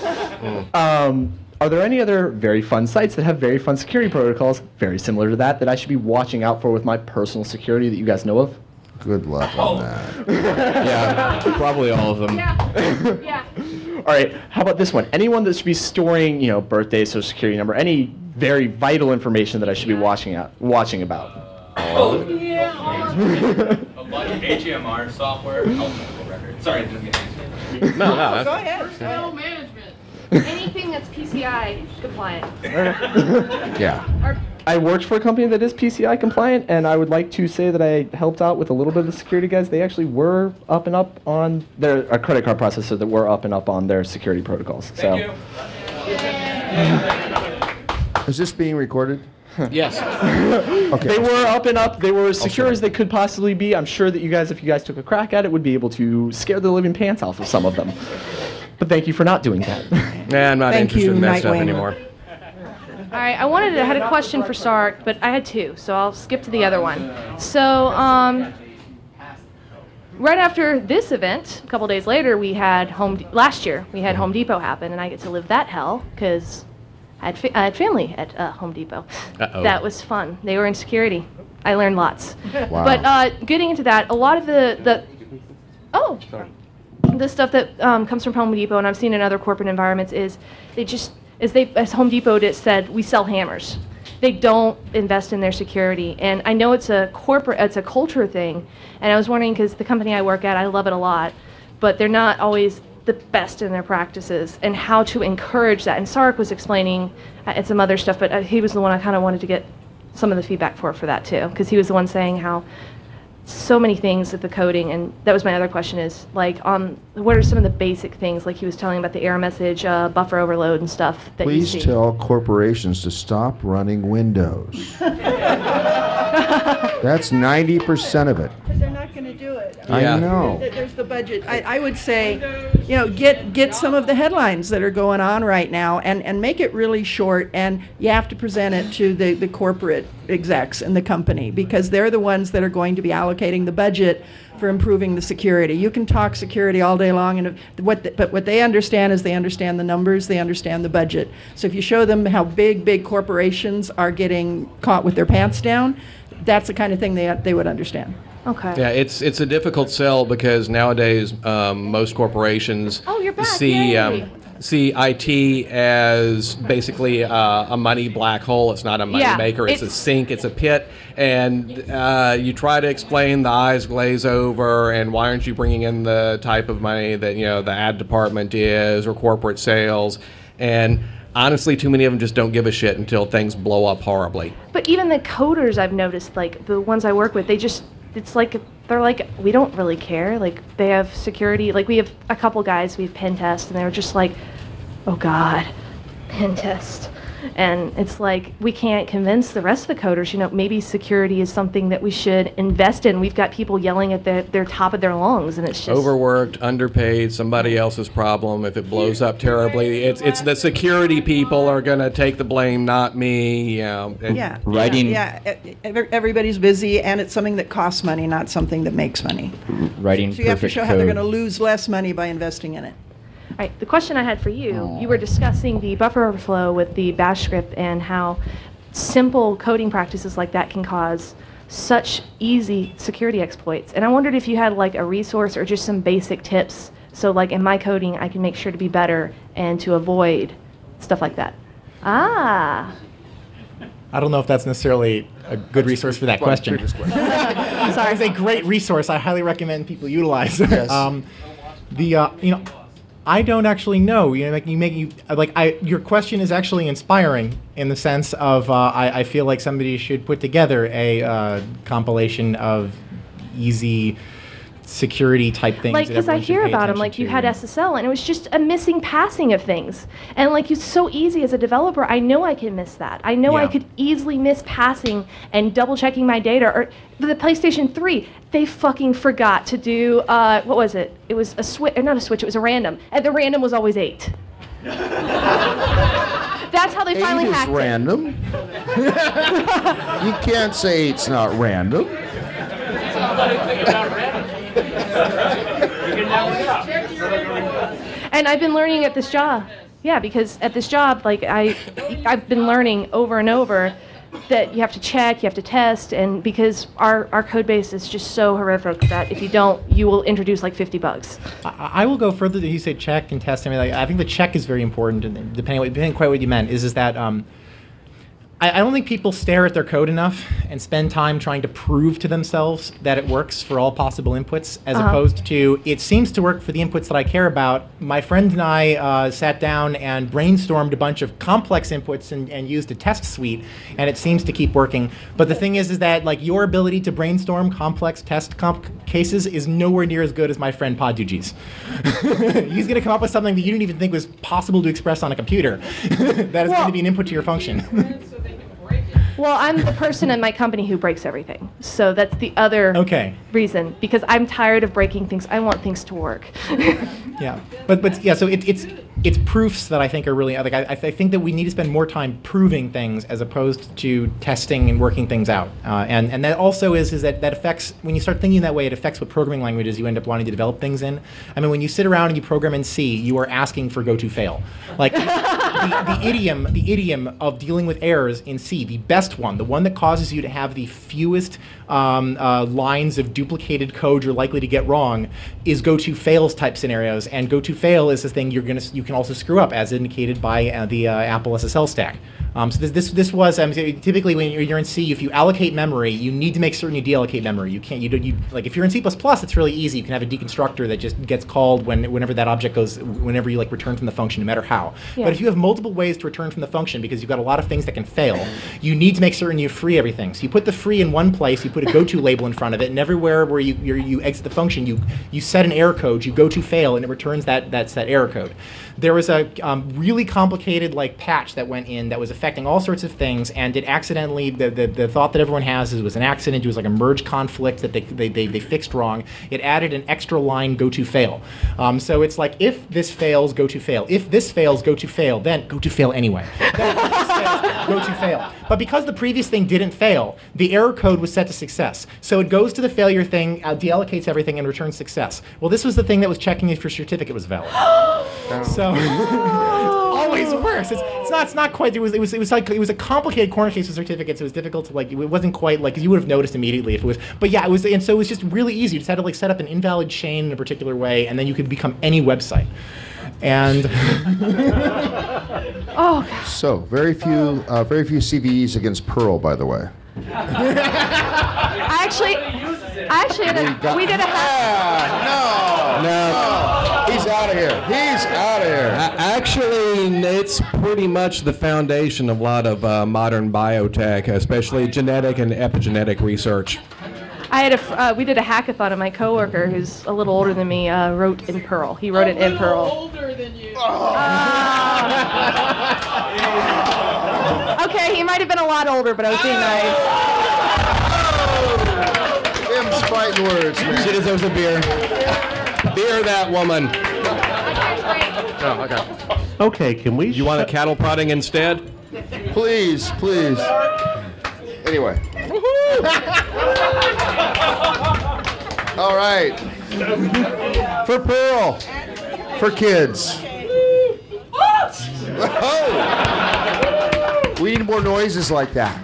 Are there any other very fun sites that have very fun security protocols very similar to that I should be watching out for with my personal security that you guys know of? Good luck on that. Yeah, probably all of them. Yeah. All right, how about this one? Anyone that should be storing, birthday, social security number, any very vital information that I should be watching about? Oh, yeah. A bunch of HMR software, alphabetical record. Sorry, I didn't mean to. No. Go ahead. Federal management. Anything that's PCI compliant. Yeah. I worked for a company that is PCI compliant, and I would like to say that I helped out with a little bit of the security guys. They actually were up and up on a credit card processor that were up and up on their security protocols. Thank you. Is this being recorded? Yes. Okay. They were up and up. They were as secure as they could possibly be. I'm sure that you guys, if you guys took a crack at it, would be able to scare the living pants off of some of them. But thank you for not doing that. I'm not interested in that stuff anymore. All right, I had a question for Sark, but I had 2, so I'll skip to the other one. So, right after this event, a couple days later, last year, we had Home Depot happen, and I get to live that hell, because I had family at Home Depot. Uh-oh. That was fun. They were in security. I learned lots. Wow. But getting into that, a lot of the stuff that comes from Home Depot, and I've seen in other corporate environments, is as Home Depot said, we sell hammers. They don't invest in their security, and I know it's a culture thing. And I was wondering, because the company I work at, I love it a lot, but they're not always the best in their practices, and how to encourage that. And Sark was explaining and some other stuff, but he was the one I kind of wanted to get some of the feedback for that too, because he was the one saying how so many things at the coding, and that was my other question, is what are some of the basic things, like he was telling about the error message, buffer overload and stuff that you see. Please tell corporations to stop running Windows. That's 90% of it. Because they're not going to do it. I know. There's the budget. I would say, get some of the headlines that are going on right now and make it really short, and you have to present it to the corporate execs in the company, because they're the ones that are going to be allocating the budget for improving the security. You can talk security all day long, but what they understand is they understand the numbers, they understand the budget. So if you show them how big corporations are getting caught with their pants down, that's the kind of thing they would understand. Okay. Yeah, it's a difficult sell, because nowadays most corporations Oh, you're back. see Yay. see IT as basically a money black hole. It's not a money Yeah, maker. It's a sink. It's a pit. And you try to explain, the eyes glaze over, and why aren't you bringing in the type of money that the ad department is, or corporate sales? And honestly, too many of them just don't give a shit until things blow up horribly. But even the coders, I've noticed, like the ones I work with, it's like they're like, we don't really care. Like they have security. Like we have a couple guys, we have pen test, and they were just like, oh God, pen test. And it's like, we can't convince the rest of the coders, maybe security is something that we should invest in. We've got people yelling at their top of their lungs, and it's just... Overworked, underpaid, somebody else's problem. If it blows up terribly, it's the security people are going to take the blame, not me. Writing. Yeah, everybody's busy, and it's something that costs money, not something that makes money. Writing So you have to perfect show how they're code. going to lose less money by investing in it. All right, the question I had for you, you were discussing the buffer overflow with the bash script and how simple coding practices like that can cause such easy security exploits. And I wondered if you had like a resource or just some basic tips. So like in my coding, I can make sure to be better and to avoid stuff like that. Ah. I don't know if that's necessarily a good resource for that question. Sorry, it's a great resource. I highly recommend people utilize. Yes. I don't actually know. Your question is actually inspiring in the sense of I feel like somebody should put together a compilation of easy security type things. Like, because I hear about them, like you had SSL. SSL, and it was just a missing passing of things. And like, it's so easy as a developer. I know I can miss that. I know I could easily miss passing and double checking my data. Or the PlayStation 3, they fucking forgot to do, what was it? It was a switch, not a switch, it was a random. And the random was always 8. That's how they finally hacked it. Random. You can't say it's not random. And I've been learning at this job. Yeah, because at this job, like I've been learning over and over that you have to check, you have to test, and because our code base is just so horrific that if you don't, you will introduce like 50 bugs. I will go further than you say check and test. I mean, I think the check is very important, and depending quite what you meant, is that I don't think people stare at their code enough and spend time trying to prove to themselves that it works for all possible inputs, as opposed to, it seems to work for the inputs that I care about. My friend and I sat down and brainstormed a bunch of complex inputs and used a test suite, and it seems to keep working. But the thing is that like your ability to brainstorm complex test cases is nowhere near as good as my friend Podduji's. He's going to come up with something that you didn't even think was possible to express on a computer. That is going to be an input to your function. Well, I'm the person in my company who breaks everything. So that's the other reason, because I'm tired of breaking things. I want things to work. Yeah, but yeah, so it's proofs that I think are really, like, I think that we need to spend more time proving things as opposed to testing and working things out. And that also is that affects, when you start thinking that way, it affects what programming languages you end up wanting to develop things in. I mean, when you sit around and you program in C, you are asking for go to fail. Like the idiom of dealing with errors in C, the best one, the one that causes you to have the fewest lines of duplicated code you're likely to get wrong, is go to fails type scenarios. And go to fail is the thing you can also screw up, as indicated by the Apple SSL stack. So this was typically when you're in C, if you allocate memory, you need to make certain you deallocate memory. You can't like if you're in C++, it's really easy. You can have a deconstructor that just gets called whenever that object goes, whenever you like return from the function, no matter how. Yeah. But if you have multiple ways to return from the function because you've got a lot of things that can fail, you need to make certain you free everything. So you put the free in one place, you put a go-to label in front of it, and everywhere where you exit the function, you set an error code, you go to fail, and it returns that error code. There was a really complicated patch that went in that was affecting all sorts of things, and it accidentally, the thought that everyone has is it was an accident. It was like a merge conflict that they fixed wrong. It added an extra line go to fail. So it's like, if this fails, go to fail. If this fails, go to fail. Then go to fail anyway. Then if this fails, go to fail. But because the previous thing didn't fail, the error code was set to success. So it goes to the failure thing, deallocates everything, and returns success. Well, this was the thing that was checking if your certificate was valid. So always worse. It's not quite. It was a complicated corner case with certificates. It was difficult to it wasn't quite you would have noticed immediately if it was. But yeah, it was, and so it was just really easy. You just had to set up an invalid chain in a particular way, and then you could become any website. And Oh, So very few CVEs against Perl, by the way. I actually had we did a hack. No. He's out of here. He's out of here. Actually, it's pretty much the foundation of a lot of modern biotech, especially genetic and epigenetic research. We did a hackathon, and my coworker, who's a little older than me, wrote in Perl. He wrote it in Perl. Older than you. Okay, he might have been a lot older, but I was being nice. Them's fighting words, man. She deserves a beer. Beer, that woman. Oh, okay. Okay, can we? You want a cattle prodding instead? Please. Anyway. All right. For Pearl. For kids. Oh! We need more noises like that.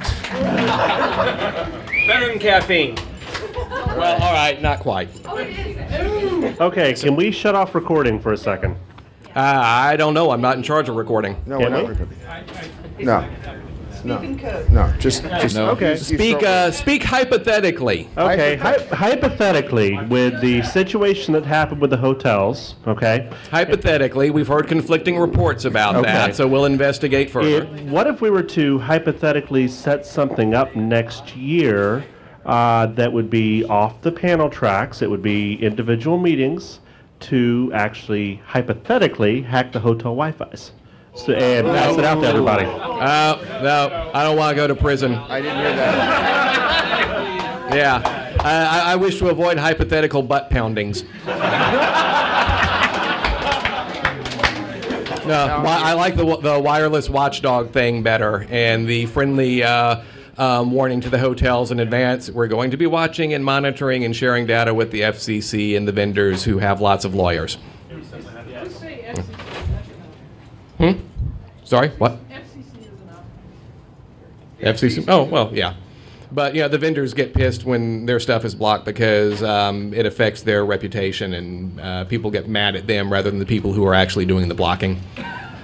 Better than caffeine. Well, all right, not quite. Okay, can we shut off recording for a second? I don't know. I'm not in charge of recording. No, we're not recording. No. Just No. Okay. Speak hypothetically. Okay, hypothetically, with the situation that happened with the hotels, okay? Hypothetically, we've heard conflicting reports about that, so we'll investigate further. What if we were to hypothetically set something up next year that would be off the panel tracks? It would be individual meetings to actually hypothetically hack the hotel Wi-Fi's. So, and pass it out to everybody. No, I don't want to go to prison. I didn't hear that. Yeah, I wish to avoid hypothetical butt poundings. No, I like the wireless watchdog thing better, and the friendly warning to the hotels in advance. We're going to be watching and monitoring and sharing data with the FCC and the vendors who have lots of lawyers. Sorry, what? FCC. Oh, well, yeah. But, yeah, the vendors get pissed when their stuff is blocked because it affects their reputation, and people get mad at them rather than the people who are actually doing the blocking. She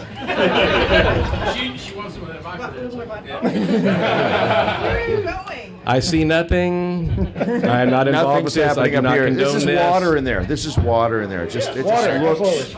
wants some of that vodka. Where are you going? I see nothing. I'm not involved with Nothing's this. I happening do up not here. condone This is water in there. It just looks.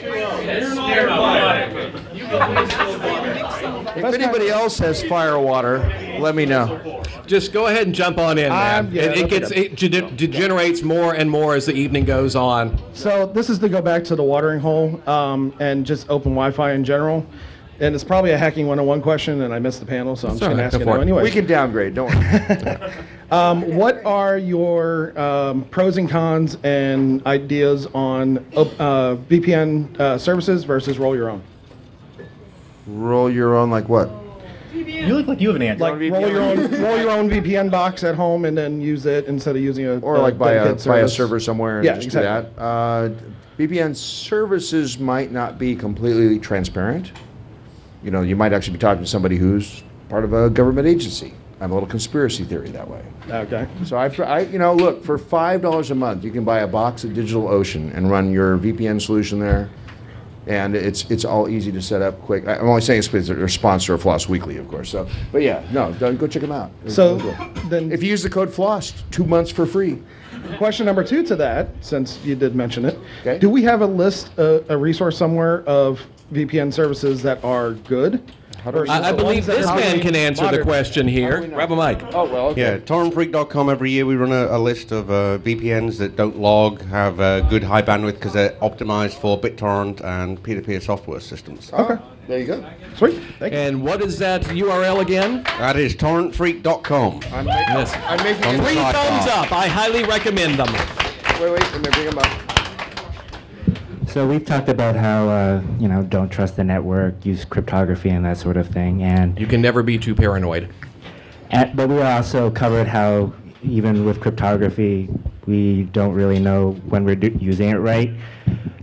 If anybody else has fire water, let me know. Just go ahead and jump on in, man. It degenerates more and more as the evening goes on. So this is to go back to the watering hole and just open Wi-Fi in general. And it's probably a hacking 101 question, and I missed the panel, so I'm just going to ask it now anyway. We can downgrade, don't worry. What are your pros and cons and ideas on VPN services versus roll your own? Roll your own like what? You look like you have an answer. Like roll your own VPN box at home and then use it instead of using a Or like buy a service. server somewhere and just exactly. do that. VPN services might not be completely transparent. You know, you might actually be talking to somebody who's part of a government agency. I have a little conspiracy theory that way. Okay. So I look, for $5 a month, you can buy a box of DigitalOcean and run your VPN solution there. And it's all easy to set up quick. I'm only saying it's because they're a sponsor of Floss Weekly, of course. So, but yeah, no, go check them out. So then, if you use the code FLOSS, 2 months for free. Question number 2 to that, since you did mention it, do we have a list, a resource somewhere of VPN services that are good? I believe this man can answer the question here. Grab a mic. Oh, well, okay. Yeah, torrentfreak.com every year we run a list of VPNs that don't log, have good high bandwidth because they're optimized for BitTorrent and peer-to-peer software systems. Okay, there you go. Sweet, thank you. And what is that URL again? That is torrentfreak.com. I'm making 3 thumbs up. I highly recommend them. Wait, let me bring them up. So we've talked about how, don't trust the network, use cryptography and that sort of thing. And you can never be too paranoid. But we also covered how even with cryptography, we don't really know when we're using it right.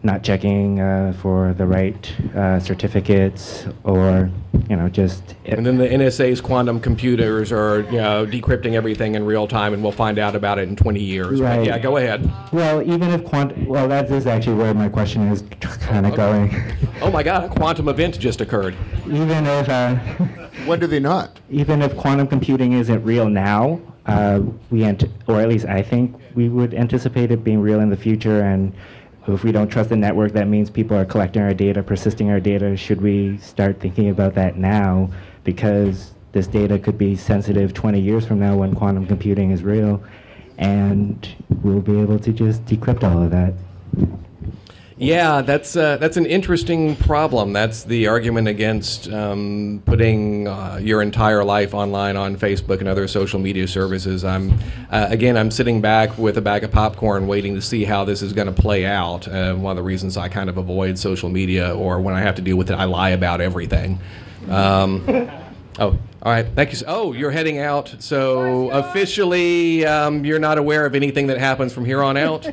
not checking for the right certificates, or just. And then the NSA's quantum computers are decrypting everything in real time, and we'll find out about it in 20 years. Right. But yeah, go ahead. Well, even if well, that is actually where my question is kind of going. Oh my God, a quantum event just occurred. Even if when do they not? Even if quantum computing isn't real now, or at least I think we would anticipate it being real in the future. And if we don't trust the network, that means people are collecting our data, persisting our data. Should we start thinking about that now? Because this data could be sensitive 20 years from now when quantum computing is real, and we'll be able to just decrypt all of that. Yeah, that's an interesting problem. That's the argument against putting your entire life online on Facebook and other social media services. I'm sitting back with a bag of popcorn waiting to see how this is going to play out. One of the reasons I kind of avoid social media, or when I have to deal with it, I lie about everything. Oh, all right. Thank you. Oh, you're heading out. So officially, you're not aware of anything that happens from here on out?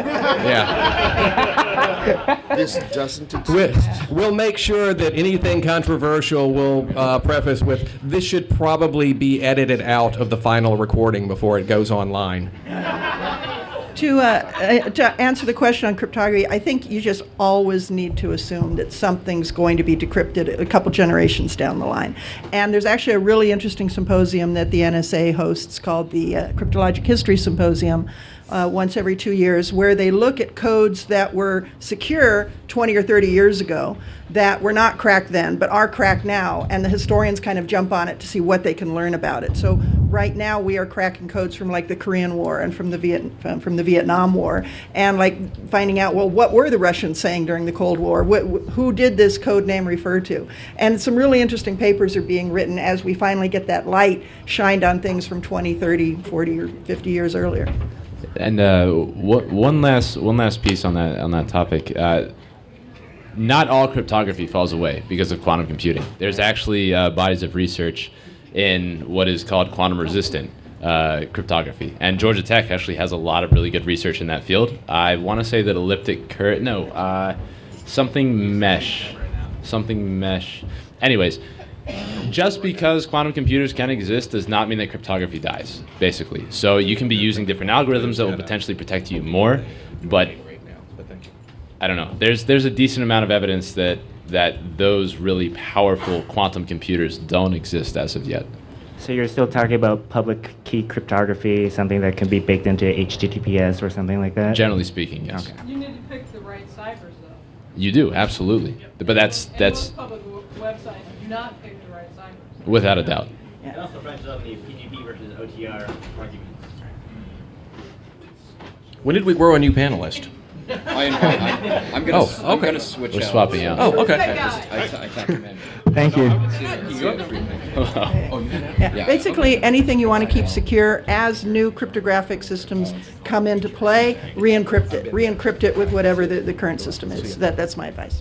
Yeah. This doesn't exist. We'll make sure that anything controversial we'll preface with, this should probably be edited out of the final recording before it goes online. To answer the question on cryptography, I think you just always need to assume that something's going to be decrypted a couple generations down the line. And there's actually a really interesting symposium that the NSA hosts called the Cryptologic History Symposium, once every 2 years, where they look at codes that were secure 20 or 30 years ago that were not cracked then but are cracked now, and the historians kind of jump on it to see what they can learn about it. So right now we are cracking codes from like the Korean War and from the Vietnam War, and like finding out, well, what were the Russians saying during the Cold War? Who did this code name refer to? And some really interesting papers are being written as we finally get that light shined on things from 20, 30, 40, or 50 years earlier. And one last piece on that topic. Not all cryptography falls away because of quantum computing. There's actually bodies of research in what is called quantum-resistant cryptography, and Georgia Tech actually has a lot of really good research in that field. I want to say that elliptic current, something mesh. Anyways. Just because quantum computers can exist does not mean that cryptography dies, basically. So you can be using different algorithms that will potentially protect you more, but I don't know. There's a decent amount of evidence that those really powerful quantum computers don't exist as of yet. So you're still talking about public key cryptography, something that can be baked into HTTPS or something like that? Generally speaking, yes. Okay. You need to pick the right ciphers, though. You do, absolutely. But that's Most public websites do not pick the right ciphers. without a doubt. It also brings up the PGP versus OTR argument. When did we grow a new panelist? I'm gonna switch We're out. swapping out. Oh, okay. I can't come in. Thank you. Yeah. Basically, anything you want to keep secure as new cryptographic systems come into play, re-encrypt it. Re-encrypt it with whatever the current system is. That's my advice.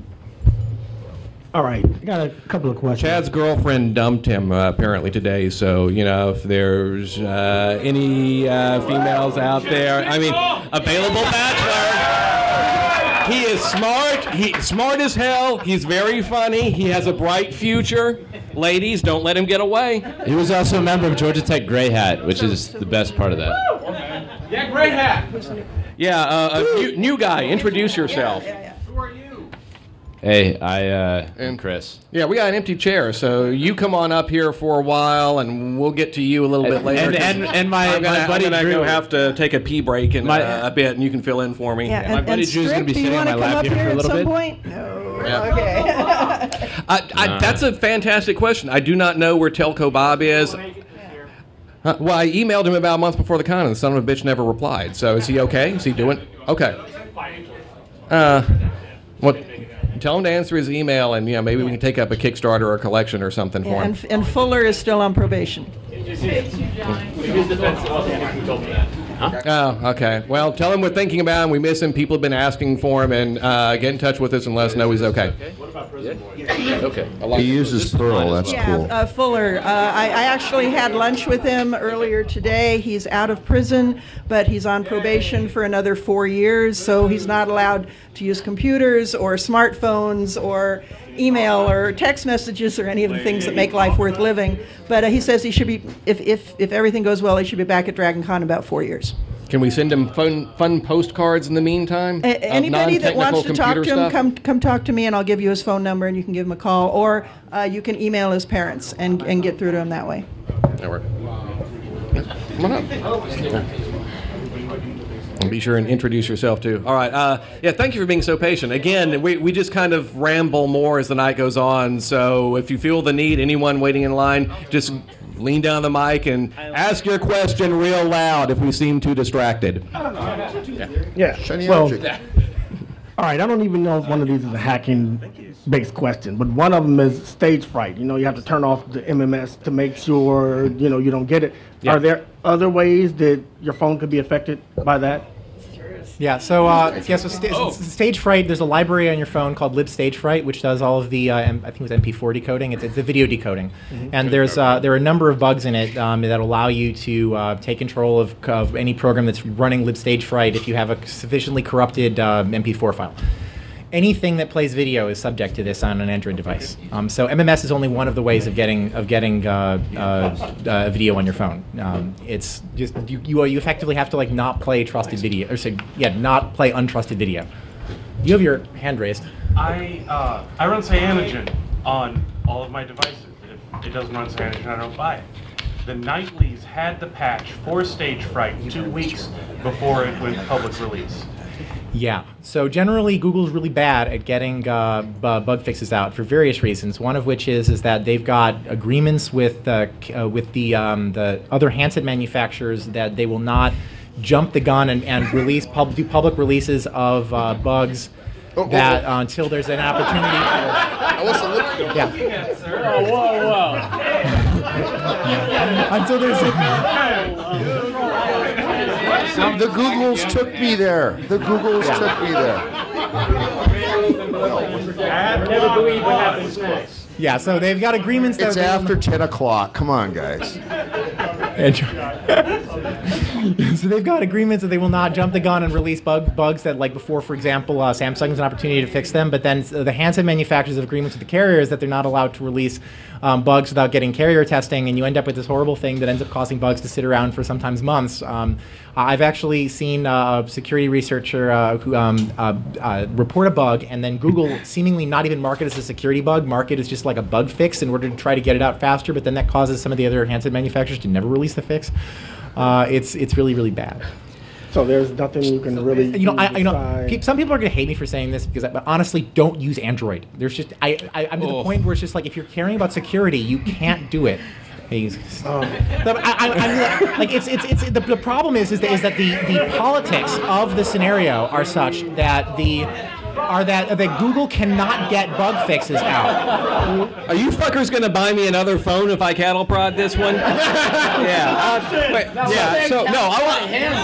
All right, I got a couple of questions. Chad's girlfriend dumped him apparently today, so if there's any females out there, available bachelor. He is smart. Smart as hell. He's very funny. He has a bright future. Ladies, don't let him get away. He was also a member of Georgia Tech Gray Hat, which is the best part of that. Yeah, great hat. Yeah, new guy. Introduce yourself. Who are you? Hey, I'm Chris. Yeah, we got an empty chair, so you come on up here for a while, and we'll get to you a little bit later. And my buddy I'm Drew gonna have to take a pee break in a bit, and you can fill in for me. Yeah, my buddy Drew's going to be do you sitting on want my to come lap up here for a at little some bit. point? No. Yeah. Okay. That's a fantastic question. I do not know where Telco Bob is. Well, I emailed him about a month before the con, and the son of a bitch never replied. So is he okay? Is he doing okay? What? Tell him to answer his email, and maybe we can take up a Kickstarter or a collection or something for him. And Fuller is still on probation. In his defense, it wasn't him who told me that. Oh, okay. Well, tell him we're thinking about him. We miss him. People have been asking for him, and get in touch with us and let us know he's okay. What about Prison Boy? Okay. He uses Pearl. That's cool. Fuller. I actually had lunch with him earlier today. He's out of prison, but he's on probation for another 4 years, so he's not allowed to use computers or smartphones or email or text messages or any of the things that make life worth living. But he says he should be, if everything goes well, he should be back at Dragon Con in about 4 years. Can we send him fun postcards in the meantime? Anybody that wants to talk to him, stuff? come talk to me, and I'll give you his phone number, and you can give him a call, or you can email his parents and get through to him that way. That works. Come on up. And be sure and introduce yourself too. All right. Yeah. Thank you for being so patient. Again, we just kind of ramble more as the night goes on. So if you feel the need, anyone waiting in line, just lean down the mic and ask your question real loud if we seem too distracted. Yeah. Shiny Well, object. all right. I don't even know if one of these is a hacking-based question, but one of them is stage fright. You know, you have to turn off the MMS to make sure you don't get it. Yeah. Are there other ways that your phone could be affected by that? Yeah, so stage fright, there's a library on your phone called libstagefright, which does all of the, I think it was MP4 decoding. It's the video decoding. And there are a number of bugs in it that allow you to take control of any program that's running libstagefright if you have a sufficiently corrupted MP4 file. Anything that plays video is subject to this on an Android device. So MMS is only one of the ways of getting video on your phone. It's just you effectively have to not play trusted video, or not play untrusted video. You have your hand raised. I run Cyanogen on all of my devices. If it doesn't run Cyanogen, I don't buy it. The Nightlies had the patch for Stage Fright 2 weeks before it went public release. Yeah. So generally, Google's really bad at getting bug fixes out for various reasons. One of which is that they've got agreements with the other handset manufacturers that they will not jump the gun and release do public releases of bugs until there's an opportunity. Until there's The Googles took me there. The Googles took me there. Never believe what happens next. Yeah, so they've got agreements that It's after 10 o'clock. Come on, guys. So they've got agreements that they will not jump the gun and release bugs that, before, for example, Samsung has an opportunity to fix them. But then the handset manufacturers have agreements with the carriers that they're not allowed to release bugs without getting carrier testing, and you end up with this horrible thing that ends up causing bugs to sit around for sometimes months. I've actually seen a security researcher report a bug, and then Google seemingly not even mark it as a security bug, mark it as just like a bug fix in order to try to get it out faster, but then that causes some of the other handset manufacturers to never release the fix. It's really, really bad. So there's nothing you can really. Some people are going to hate me for saying this but honestly, don't use Android. There's just I'm to the point where it's just if you're caring about security, you can't do it. The problem is that the politics of the scenario are such that that Google cannot get bug fixes out. Are you fuckers going to buy me another phone if I cattle prod this one? Yeah. So no, I want him.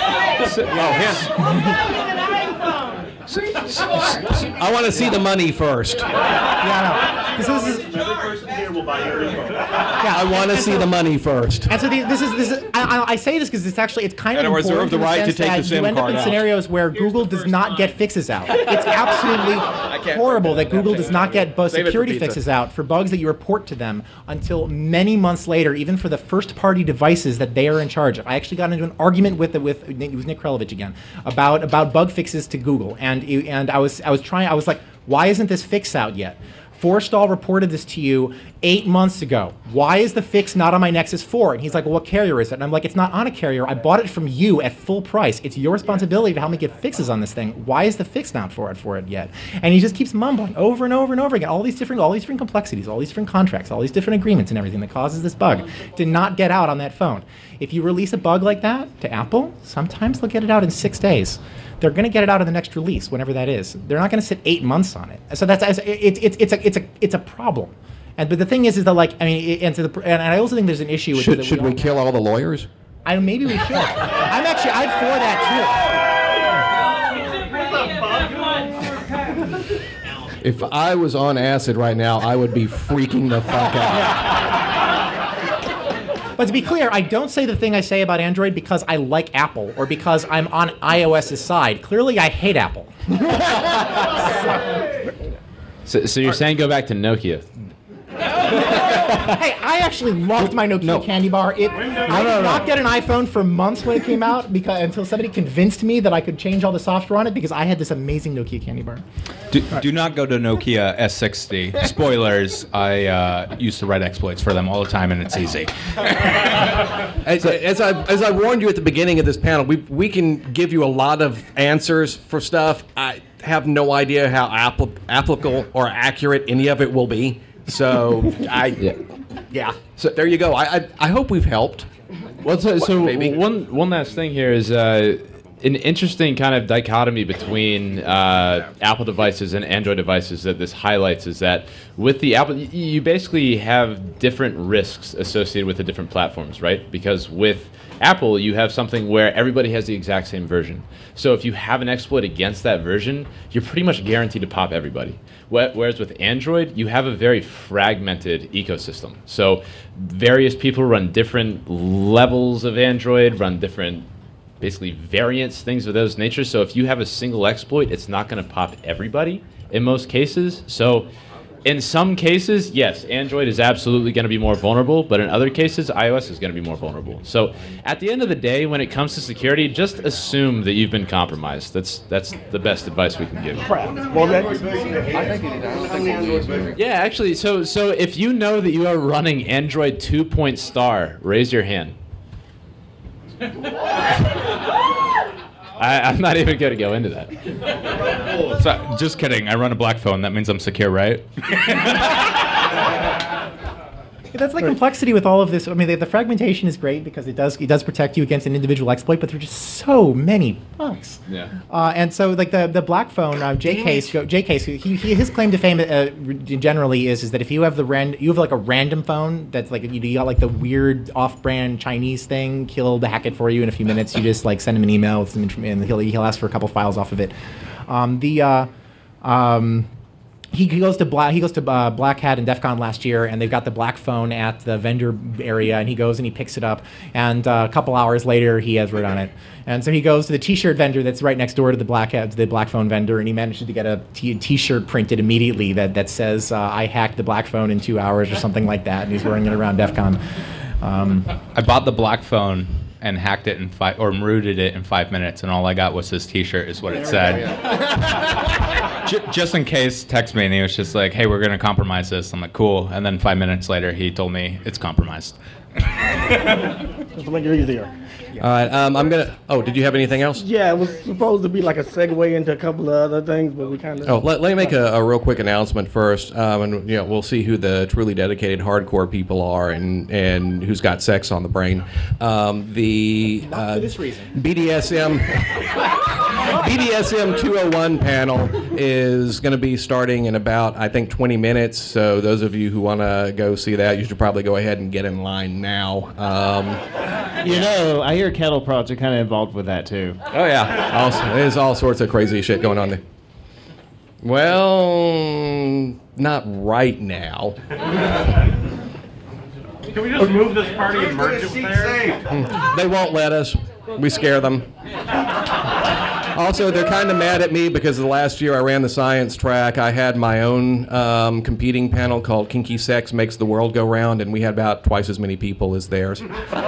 I want to see the money first. Every person here will buy your phone. I want to see the money first. And so I say this because it's kind of In other words, they important have the right in to the take sense the that SIM you end up card in out. scenarios where Google does not get fixes out. It's absolutely horrible that Google does not get security fixes out for bugs that you report to them until many months later, even for the first-party devices that they are in charge of. I actually got into an argument with it was Nick Krelovich again about bug fixes to Google, and I was like, why isn't this fix out yet? Forstall reported this to you 8 months ago. Why is the fix not on my Nexus 4? And he's like, well, what carrier is it? And I'm like, it's not on a carrier. I bought it from you at full price. It's your responsibility to help me get fixes on this thing. Why is the fix not for it yet? And he just keeps mumbling over and over and over again. All these different complexities, all these different contracts, all these different agreements and everything that causes this bug to not get out on that phone. If you release a bug like that to Apple, sometimes they'll get it out in 6 days. They're going to get it out of the next release, whenever that is. They're not going to sit 8 months on it. So it's a problem. But the thing is that and I also think there's an issue with Should we kill all the lawyers? Maybe we should. I'm Actually, I'd for that too. If I was on acid right now, I would be freaking the fuck out. But to be clear, I don't say the thing I say about Android because I like Apple or because I'm on iOS's side. Clearly, I hate Apple. So you're saying go back to Nokia? Hey, I actually loved my Nokia candy bar. I did not get an iPhone for months when it came out until somebody convinced me that I could change all the software on it because I had this amazing Nokia candy bar. Do not go to Nokia S60. Spoilers, I used to write exploits for them all the time, and it's easy. As I warned you at the beginning of this panel, we can give you a lot of answers for stuff. I have no idea how applicable or accurate any of it will be. So yeah. So there you go. I hope we've helped. Well, so one last thing here is an interesting kind of dichotomy between Apple devices and Android devices that this highlights is that with the Apple, you basically have different risks associated with the different platforms, right? Because with Apple, you have something where everybody has the exact same version. So if you have an exploit against that version, you're pretty much guaranteed to pop everybody. Whereas with Android, you have a very fragmented ecosystem. So various people run different levels of Android, run different basically variants, things of those nature. So if you have a single exploit, it's not going to pop everybody in most cases. So in some cases, yes, Android is absolutely going to be more vulnerable, but in other cases, iOS is going to be more vulnerable. So at the end of the day, when it comes to security, just assume that you've been compromised. That's the best advice we can give. Yeah, actually, so if you know that you are running Android 2.*, raise your hand. I'm not even going to go into that. So, just kidding. I run a black phone. That means I'm secure, right? That's the complexity with all of this. I mean, the fragmentation is great because it does protect you against an individual exploit, but there are just so many bugs. Yeah. And so, like the black phone, JCase, his claim to fame generally is that if you have like a random phone that's like you got like the weird off-brand Chinese thing, he'll hack it for you in a few minutes. You just like send him an email with some and he'll ask for a couple files off of it. He goes to Black Hat and DEF CON last year, and they've got the black phone at the vendor area, and he goes and he picks it up, and a couple hours later he has writ on it. And so he goes to the T-shirt vendor that's right next door to the black phone vendor, and he manages to get a T-shirt printed immediately that says I hacked the black phone in 2 hours or something like that, and he's wearing it around DEF CON. I bought the black phone and hacked it rooted it in 5 minutes, and all I got was his T-shirt, is what it said. Just in case, text me, and he was just like, "Hey, we're gonna compromise this." I'm like, "Cool." And then 5 minutes later, he told me it's compromised. Just to make it easier. All right, I'm gonna. Oh, did you have anything else? Yeah, it was supposed to be like a segue into a couple of other things, but we kind of. Oh, let me make a real quick announcement first, and we'll see who the truly dedicated hardcore people are and who's got sex on the brain. For this reason. BDSM 201 panel is going to be starting in about, I think, 20 minutes. So those of you who want to go see that, you should probably go ahead and get in line now. I hear Kettle Prods are kind of involved with that too. Oh yeah, there's all sorts of crazy shit going on there. Well, not right now. Can we just move this party and merge it with theirs? They won't let us. We scare them. Also, they're kind of mad at me because the last year I ran the science track. I had my own competing panel called Kinky Sex Makes the World Go Round, and we had about twice as many people as theirs.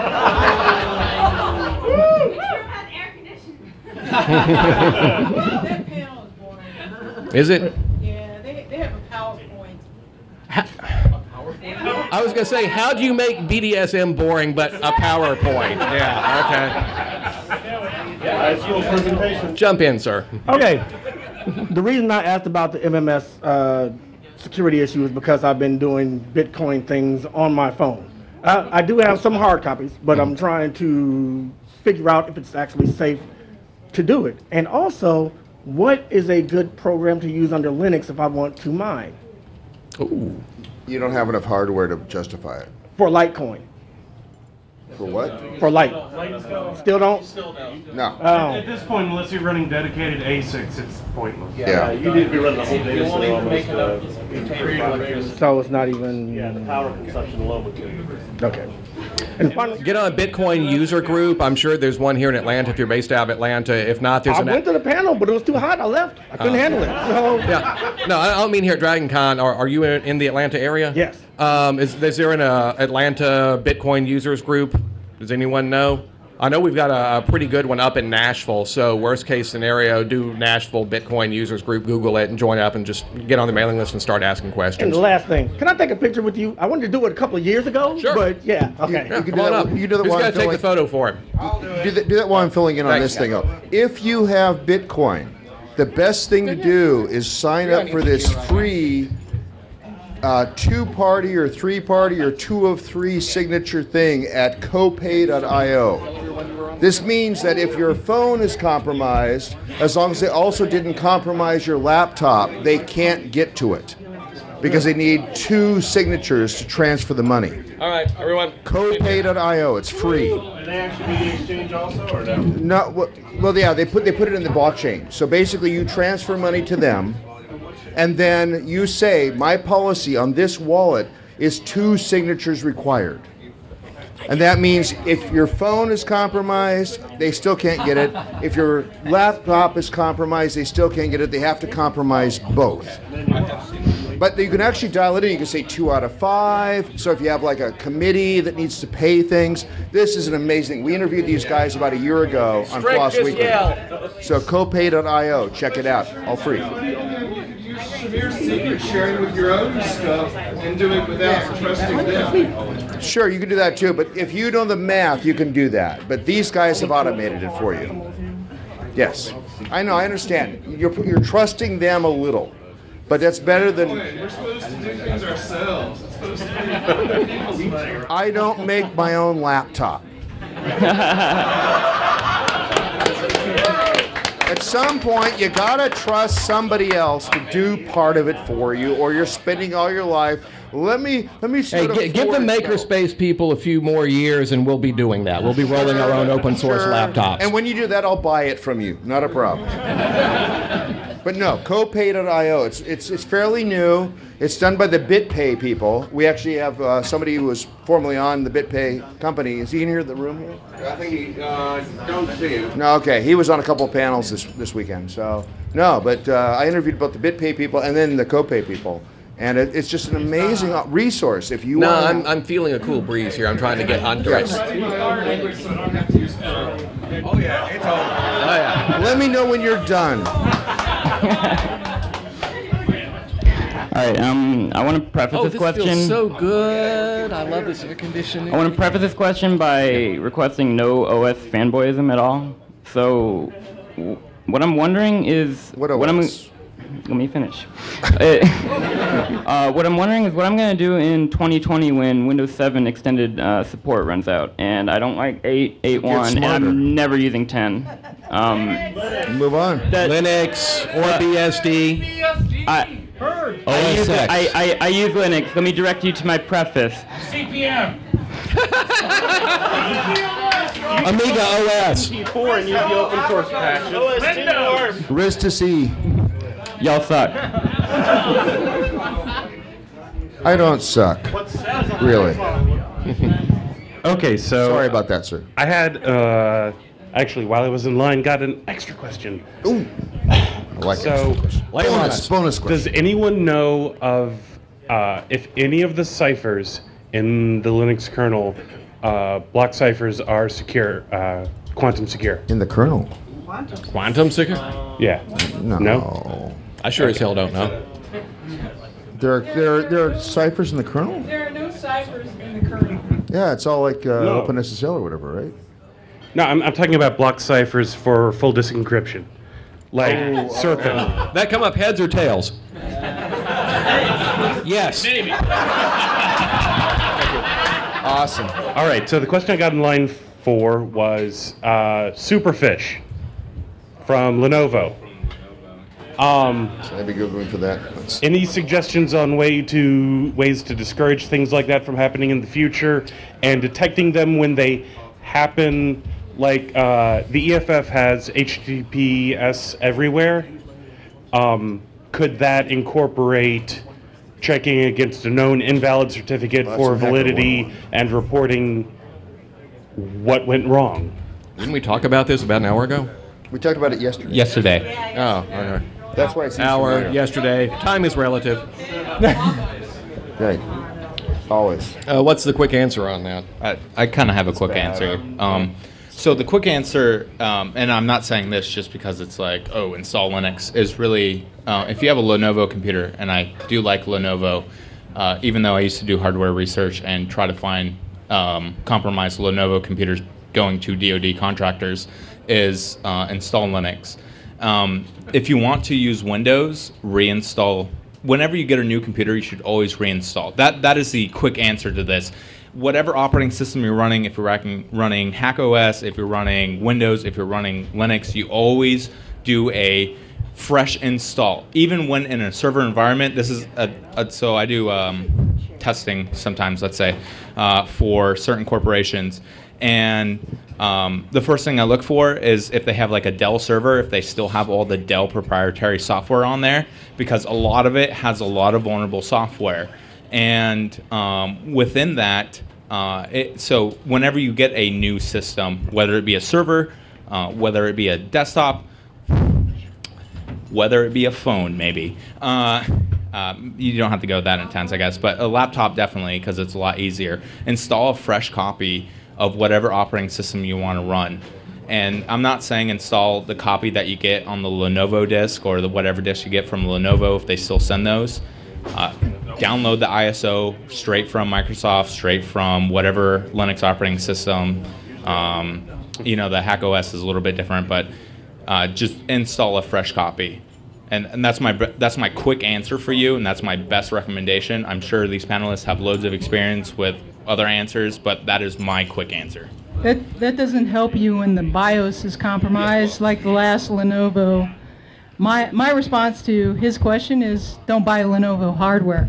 Is it? Yeah, they have a PowerPoint. I was going to say, how do you make BDSM boring but a PowerPoint? Yeah, okay. High school presentation. Jump in, sir. Okay. The reason I asked about the MMS security issue is because I've been doing Bitcoin things on my phone. I do have some hard copies, but I'm trying to figure out if it's actually safe to do it. And also, what is a good program to use under Linux if I want to mine? Ooh. You don't have enough hardware to justify it. For Litecoin. For what? For light. Still don't? No. Oh. At this point, unless you're running dedicated ASICs, it's pointless. Yeah. You need to be running the whole data center almost. So it's not even. Yeah, the power consumption alone would kill you. Okay. And finally, Get on a Bitcoin user group. I'm sure there's one here in Atlanta if you're based out of Atlanta. If not, there's I an. went to the panel, but it was too hot. I left. I couldn't handle it. So. Yeah. No, I don't mean here at Dragon Con. Are you in the Atlanta area? Yes. Is there an Atlanta Bitcoin users group? Does anyone know? I know we've got a pretty good one up in Nashville. So worst case scenario, do Nashville Bitcoin users group, Google it, and join up and just get on the mailing list and start asking And questions. the last thing, can I take a picture with you? I wanted to do it a couple of years ago. Sure. But yeah, okay. You can Come on do up. that. You do that Who's while got I'm to take the filling. photo for him? Do that while I'm filling in on Thanks. this thing. If you have Bitcoin, the best thing to do is sign up for this free 2-party or 3-party or 2 of 3 signature thing at copay.io. This means that if your phone is compromised, as long as they also didn't compromise your laptop, they can't get to it because they need 2 signatures to transfer the money. All right, everyone. Copay.io. It's free. And they actually do the exchange also, or no? No, well, yeah, they put it in the blockchain. So basically, you transfer money to them, and then you say, my policy on this wallet is 2 signatures required. And that means if your phone is compromised, they still can't get it. If your laptop is compromised, they still can't get it. They have to compromise both. But you can actually dial it in. You can say 2 out of 5. So if you have like a committee that needs to pay things, this is an amazing. We interviewed these guys about a year ago on Floss Weekly. So copay.io, check it out, all free. Severe secret sharing with your own stuff and do it without trusting them. Sure, you can do that too, but if you know the math, you can do that. But these guys have automated it for you. Yes, I know, I understand. You're trusting them a little, but that's better than. We're supposed to do things ourselves. It's supposed to be I don't make my own laptop. At some point, you gotta trust somebody else to do part of it for you, or you're spending all your life. Let me see. Hey, give the Makerspace people a few more years, and we'll be doing that. We'll be rolling our own open source laptops. And when you do that, I'll buy it from you. Not a problem. But no, copay.io. It's fairly new. It's done by the BitPay people. We actually have somebody who was formerly on the BitPay company. Is he in here in the room here? I think he don't see him. No, okay. He was on a couple of panels this weekend. So no, but I interviewed both the BitPay people and then the copay people. And it's just an amazing resource if you No, want. I'm feeling a cool breeze here. I'm trying to get undressed. Oh yeah, it's all. Let me know when you're done. All right. I want to preface this question. Feels so good. I love this air conditioning. I want to preface this question by requesting no OS fanboyism at all. So, what I'm wondering is let me finish. What I'm wondering is what I'm going to do in 2020 when Windows 7 extended support runs out, and I don't like 8, 8.1, and I'm never using 10. Move on. Linux or BSD. I use Linux. Let me direct you to my preface. CPM. Amiga OS. P4 and use the open source patches. Windows. Risk to see. Y'all suck. I don't suck. Really. Okay, so Sorry about that, sir. I had actually while I was in line got an extra question. Ooh. I like So, bonus question. Does anyone know of if any of the ciphers in the Linux kernel, block ciphers, are secure, quantum secure? In the kernel? Quantum secure? Yeah. No. I sure as hell don't know. There are ciphers in the kernel? There are no ciphers in the kernel. Yeah, it's all like No. OpenSSL or whatever, right? No, I'm talking about block ciphers for full disk encryption, like Circle. That come up heads or tails? Yes. Maybe. Awesome. All right, so the question I got in line for was Superfish from Lenovo. So I'd be Googling for that. Any suggestions on ways to discourage things like that from happening in the future and detecting them when they happen? Like the EFF has HTTPS everywhere. Could that incorporate checking against a known invalid certificate for validity and reporting what went wrong? Didn't we talk about this about an hour ago? We talked about it yesterday. Yesterday. Oh, okay. That's why it's hour, yesterday. Time is relative. Right. Always. What's the quick answer on that? I kind of have a quick answer. So the quick answer, and I'm not saying this just because it's like, oh, install Linux, is really, if you have a Lenovo computer, and I do like Lenovo, even though I used to do hardware research and try to find compromised Lenovo computers going to DoD contractors, is install Linux. If you want to use Windows, reinstall. Whenever you get a new computer, you should always reinstall. That is the quick answer to this. Whatever operating system you're running, if you're running HackOS, if you're running Windows, if you're running Linux, you always do a fresh install. Even when in a server environment, this is so I do testing sometimes, let's say, for certain corporations. And the first thing I look for is if they have like a Dell server, if they still have all the Dell proprietary software on there, because a lot of it has a lot of vulnerable software. And within that, so whenever you get a new system, whether it be a server, whether it be a desktop, whether it be a phone maybe, you don't have to go that intense, I guess, but a laptop definitely, because it's a lot easier. Install a fresh copy of whatever operating system you want to run. And I'm not saying install the copy that you get on the Lenovo disk or the whatever disk you get from Lenovo if they still send those. Download the ISO straight from Microsoft, straight from whatever Linux operating system. The HackOS is a little bit different, but just install a fresh copy. And that's my quick answer for you, and that's my best recommendation. I'm sure these panelists have loads of experience with other answers, but that is my quick answer. That doesn't help you when the BIOS is compromised, like the last Lenovo. My response to his question is don't buy Lenovo hardware.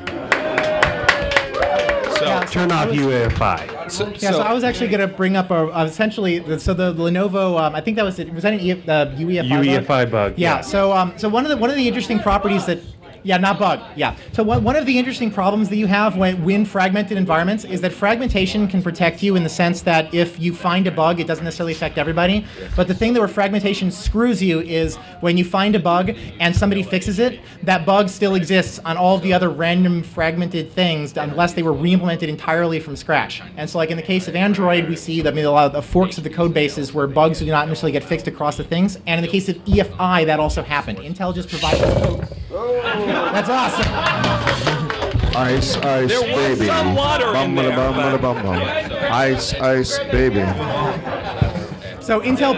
So turn off UEFI. So I was actually going to bring up essentially the Lenovo. I think that was it. Was that an UEFI bug? UEFI bug. Yeah. So one of the interesting properties that. Yeah, not bug. Yeah. So one of the interesting problems that you have when fragmented environments is that fragmentation can protect you in the sense that if you find a bug, it doesn't necessarily affect everybody. But the thing that where fragmentation screws you is when you find a bug and somebody fixes it, that bug still exists on all the other random fragmented things unless they were re-implemented entirely from scratch. And so like in the case of Android, we see a lot of the forks of the code bases where bugs do not necessarily get fixed across the things. And in the case of EFI, that also happened. Intel just provided code. That's awesome. Ice, ice, There was baby. some water in there, Bum. Ice, ice, baby. So Intel.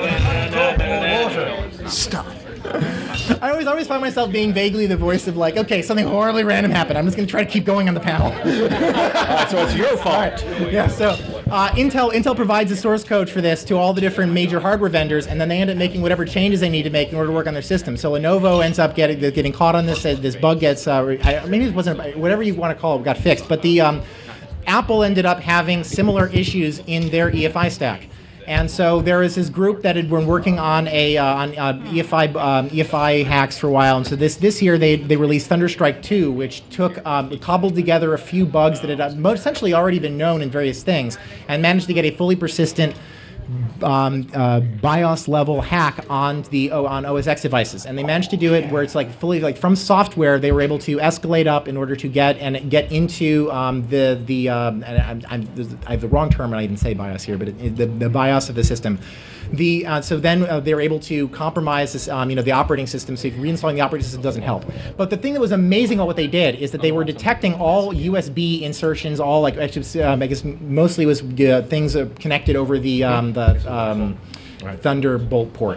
Stop. I always find myself being vaguely the voice of like, okay, something horribly random happened. I'm just going to try to keep going on the panel. So it's your fault. Right. Yeah. So Intel provides the source code for this to all the different major hardware vendors, and then they end up making whatever changes they need to make in order to work on their system. So Lenovo ends up getting caught on this. This bug gets maybe it wasn't whatever you want to call it got fixed, but the Apple ended up having similar issues in their EFI stack. And so there is this group that had been working on EFI hacks for a while. And so this year they released Thunderstrike 2, which cobbled together a few bugs that had essentially already been known in various things, and managed to get a fully persistent BIOS level hack on OS X devices. And they managed to do it where it's like fully like from software they were able to escalate up in order to get into I have the wrong term and I didn't say BIOS here, but the BIOS of the system. So then they were able to compromise this, the operating system. So if reinstalling the operating system doesn't help. But the thing that was amazing about what they did is that they were detecting all USB insertions, all like I guess mostly was things connected over the Thunderbolt port.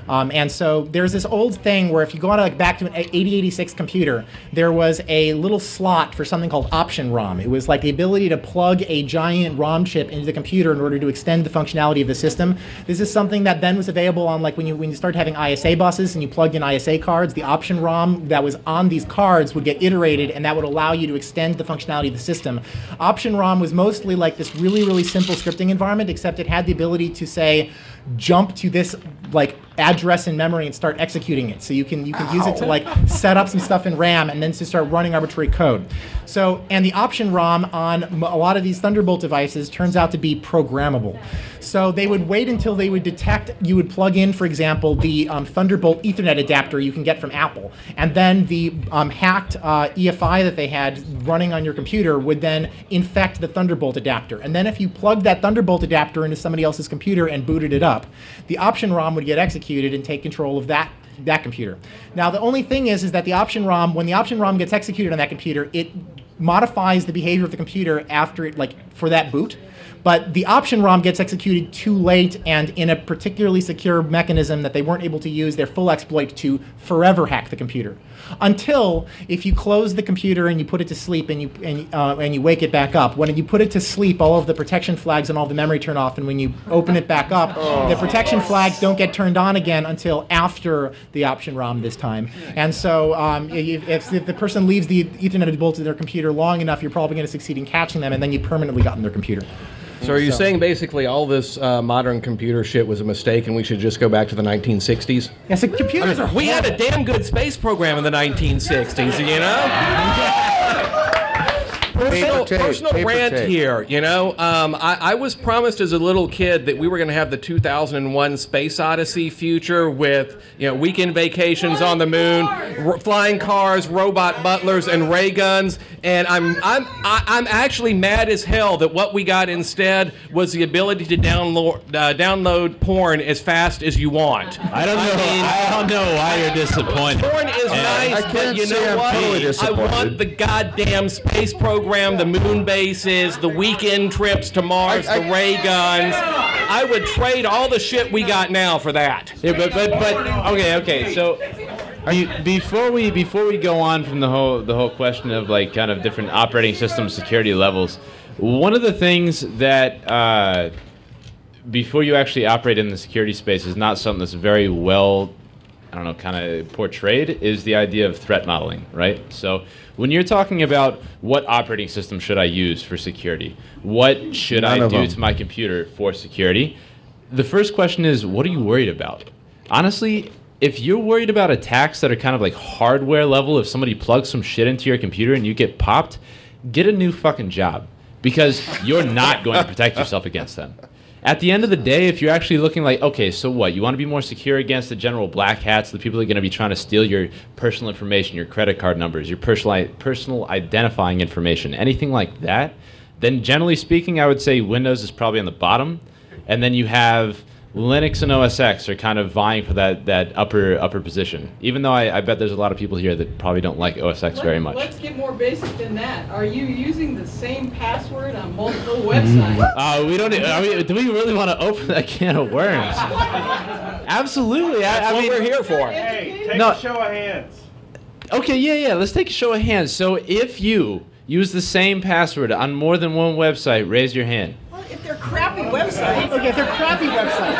And so there's this old thing where if you go on back to an 8086 computer, there was a little slot for something called Option ROM. It was like the ability to plug a giant ROM chip into the computer in order to extend the functionality of the system. This is something that then was available on when you started having ISA buses and you plugged in ISA cards. The Option ROM that was on these cards would get iterated, and that would allow you to extend the functionality of the system. Option ROM was mostly like this really, really simple scripting environment, except it had the ability to say, jump to this address in memory and start executing it. So you can use it to set up some stuff in RAM and then to start running arbitrary code. So, and the Option ROM on a lot of these Thunderbolt devices turns out to be programmable. So they would wait until they would detect, you would plug in, for example, the Thunderbolt Ethernet adapter you can get from Apple. And then the hacked EFI that they had running on your computer would then infect the Thunderbolt adapter. And then if you plugged that Thunderbolt adapter into somebody else's computer and booted it up, the Option ROM would get executed and take control of that computer. Now, the only thing is that the Option ROM, when the Option ROM gets executed on that computer, it modifies the behavior of the computer after it, for that boot. But the Option ROM gets executed too late and in a particularly secure mechanism that they weren't able to use their full exploit to forever hack the computer. Until if you close the computer and you put it to sleep and you wake it back up, when you put it to sleep, all of the protection flags and all the memory turn off, and when you open it back up, the protection flags don't get turned on again until after the Option ROM this time. And so if the person leaves the Ethernet bolt to their computer long enough, you're probably going to succeed in catching them, and then you permanently gotten their computer. So are you saying basically all this modern computer shit was a mistake and we should just go back to the 1960s? Yes, so computers are We had a damn good space program in the 1960s, you know? Personal rant here, you know. I was promised as a little kid that we were going to have the 2001 Space Odyssey future with, weekend vacations on the moon, flying cars, robot butlers, and ray guns. And I'm actually mad as hell that what we got instead was the ability to download porn as fast as you want. I don't know why you're disappointed. Porn is nice, but you know what? I want the goddamn space program, the moon bases, the weekend trips to Mars, the ray guns. I would trade all the shit we got now for that. Yeah, but okay. So, before we go on from the whole question of kind of different operating system security levels, one of the things that before you actually operate in the security space is not something that's very well, kind of portrayed, is the idea of threat modeling, right? So when you're talking about what operating system should I use for security, what should I do to my computer for security, the first question is, what are you worried about? Honestly, if you're worried about attacks that are kind of hardware level, if somebody plugs some shit into your computer and you get popped, get a new fucking job, because you're not going to protect yourself against them. At the end of the day, if you're actually looking okay, so what? You want to be more secure against the general black hats, the people that are going to be trying to steal your personal information, your credit card numbers, your personal identifying information, anything like that, then generally speaking, I would say Windows is probably on the bottom. And then you have Linux and OS X are kind of vying for that upper position. Even though I bet there's a lot of people here that probably don't like OS X very much. Let's get more basic than that. Are you using the same password on multiple websites? Do we really want to open that can of worms? Absolutely. That's what we're here for. Hey, take a show of hands. Okay, yeah. Let's take a show of hands. So if you use the same password on more than one website, raise your hand. If they're crappy websites. Okay, if they're crappy websites.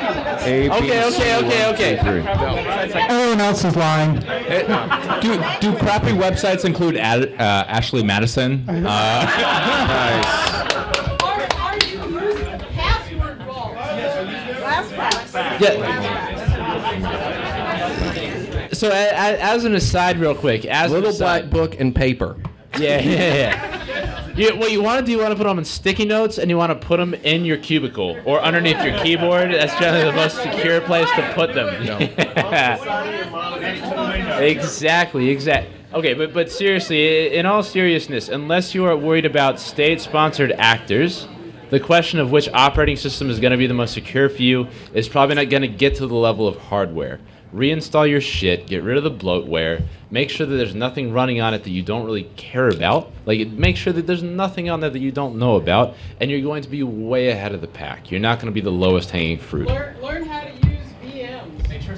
Okay. Everyone else is lying. Do crappy websites include Ashley Madison? Nice. Are you using password vault? LastPass. Yeah. So as an aside, real quick, black book and paper. Yeah. What you want to do, you want to put them in sticky notes, and you want to put them in your cubicle or underneath your keyboard. That's generally the most secure place to put them. Exactly. Okay, but seriously, in all seriousness, unless you are worried about state-sponsored actors, the question of which operating system is going to be the most secure for you is probably not going to get to the level of hardware. Reinstall your shit, get rid of the bloatware, make sure that there's nothing running on it that you don't really care about. Make sure that there's nothing on there that you don't know about, and you're going to be way ahead of the pack. You're not going to be the lowest hanging fruit. Learn how to use VMs. Make sure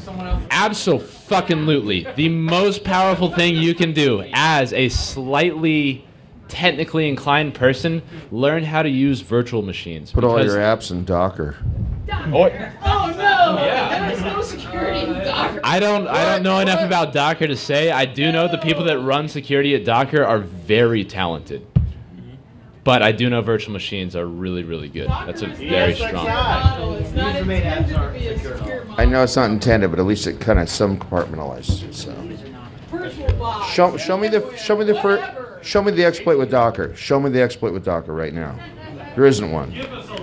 Absolutely. The most powerful thing you can do as a slightly technically inclined person, learn how to use virtual machines. Put all your apps in Docker. Oh, no! Yeah. There's no security in Docker. I don't know enough about Docker to say. I do know the people that run security at Docker are very talented. But I do know virtual machines are really, really good. That's a very strong. It's not intended to be a secure I know it's not intended, but at least it kind of some compartmentalized it. So. virtual box. Show me the exploit with Docker. Show me the exploit with Docker right now. There isn't one.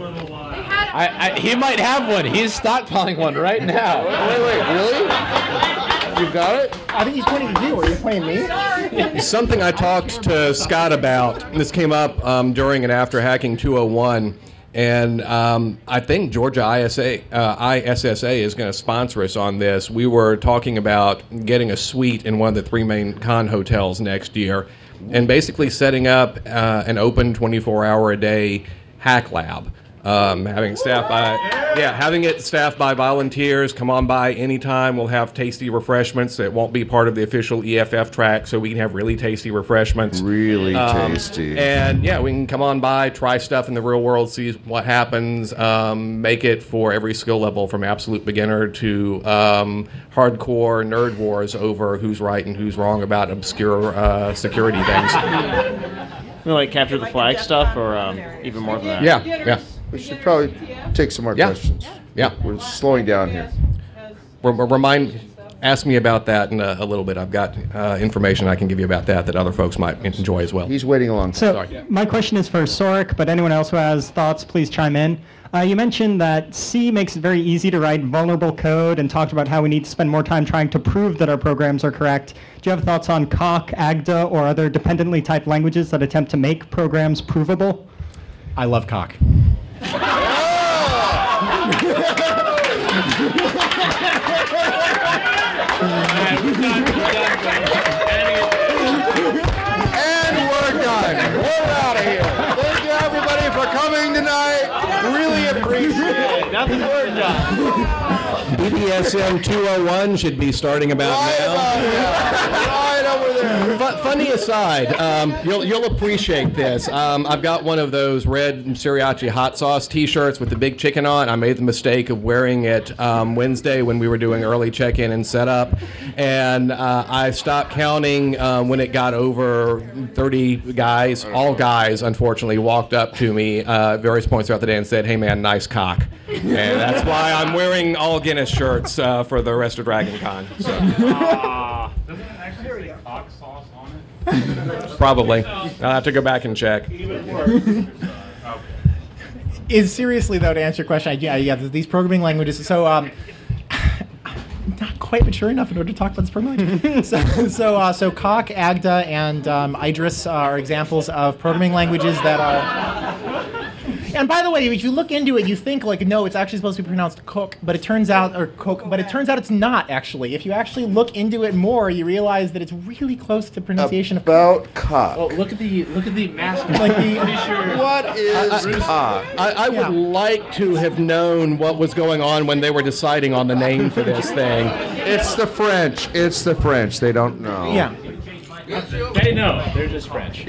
He might have one. He's stockpiling one right now. Wait, really? You got it? I think he's pointing at you. Are you pointing at me? Something I talked to Scott about. This came up during and after Hacking 201. And I think Georgia ISSA is going to sponsor us on this. We were talking about getting a suite in one of the 3 main con hotels next year and basically setting up an open 24-hour-a-day hack lab. Having it staffed by volunteers. Come on by anytime. We'll have tasty refreshments that won't be part of the official EFF track, so we can have really tasty refreshments. Really tasty. And yeah, we can come on by, try stuff in the real world, see what happens, make it for every skill level from absolute beginner to hardcore nerd wars over who's right and who's wrong about obscure security things. Like capture the flag stuff, or even more than that? Yeah. We should probably take some more questions. Yeah. We're slowing down here. Ask me about that in a little bit. I've got information I can give you about that other folks might enjoy as well. He's waiting along. So my question is for Sorek, but anyone else who has thoughts, please chime in. You mentioned that C makes it very easy to write vulnerable code and talked about how we need to spend more time trying to prove that our programs are correct. Do you have thoughts on Coq, Agda, or other dependently typed languages that attempt to make programs provable? I love Coq. And we're done. We're out of here. Thank you, everybody, for coming tonight. Really appreciate it. Nothing more done. BDSM 201 should be starting about now. Right over there. Funny aside, you'll appreciate this. I've got one of those red Sriracha hot sauce T-shirts with the big chicken on. I made the mistake of wearing it Wednesday when we were doing early check-in and setup, and I stopped counting when it got over 30 guys. All guys, unfortunately, walked up to me at various points throughout the day and said, "Hey, man, nice cock." And that's why I'm wearing all Guinness shirts for the rest of Dragon Con. So. Doesn't it actually say cock sauce on it? Probably. I'll have to go back and check. Is seriously though, to answer your question, these programming languages. So I'm not quite mature enough in order to talk about this programming language. So Coq, Agda, and Idris are examples of programming languages that are. And by the way, if you look into it, you think like, no, it's actually supposed to be pronounced cook, but it turns out it's not actually. If you actually look into it more, you realize that it's really close to pronunciation of cock. Oh, look at the mask. Like the, what is cock? I would like to have known what was going on when they were deciding on the name for this thing. It's the French. It's the French. They don't know. Yeah. They know. They're just French.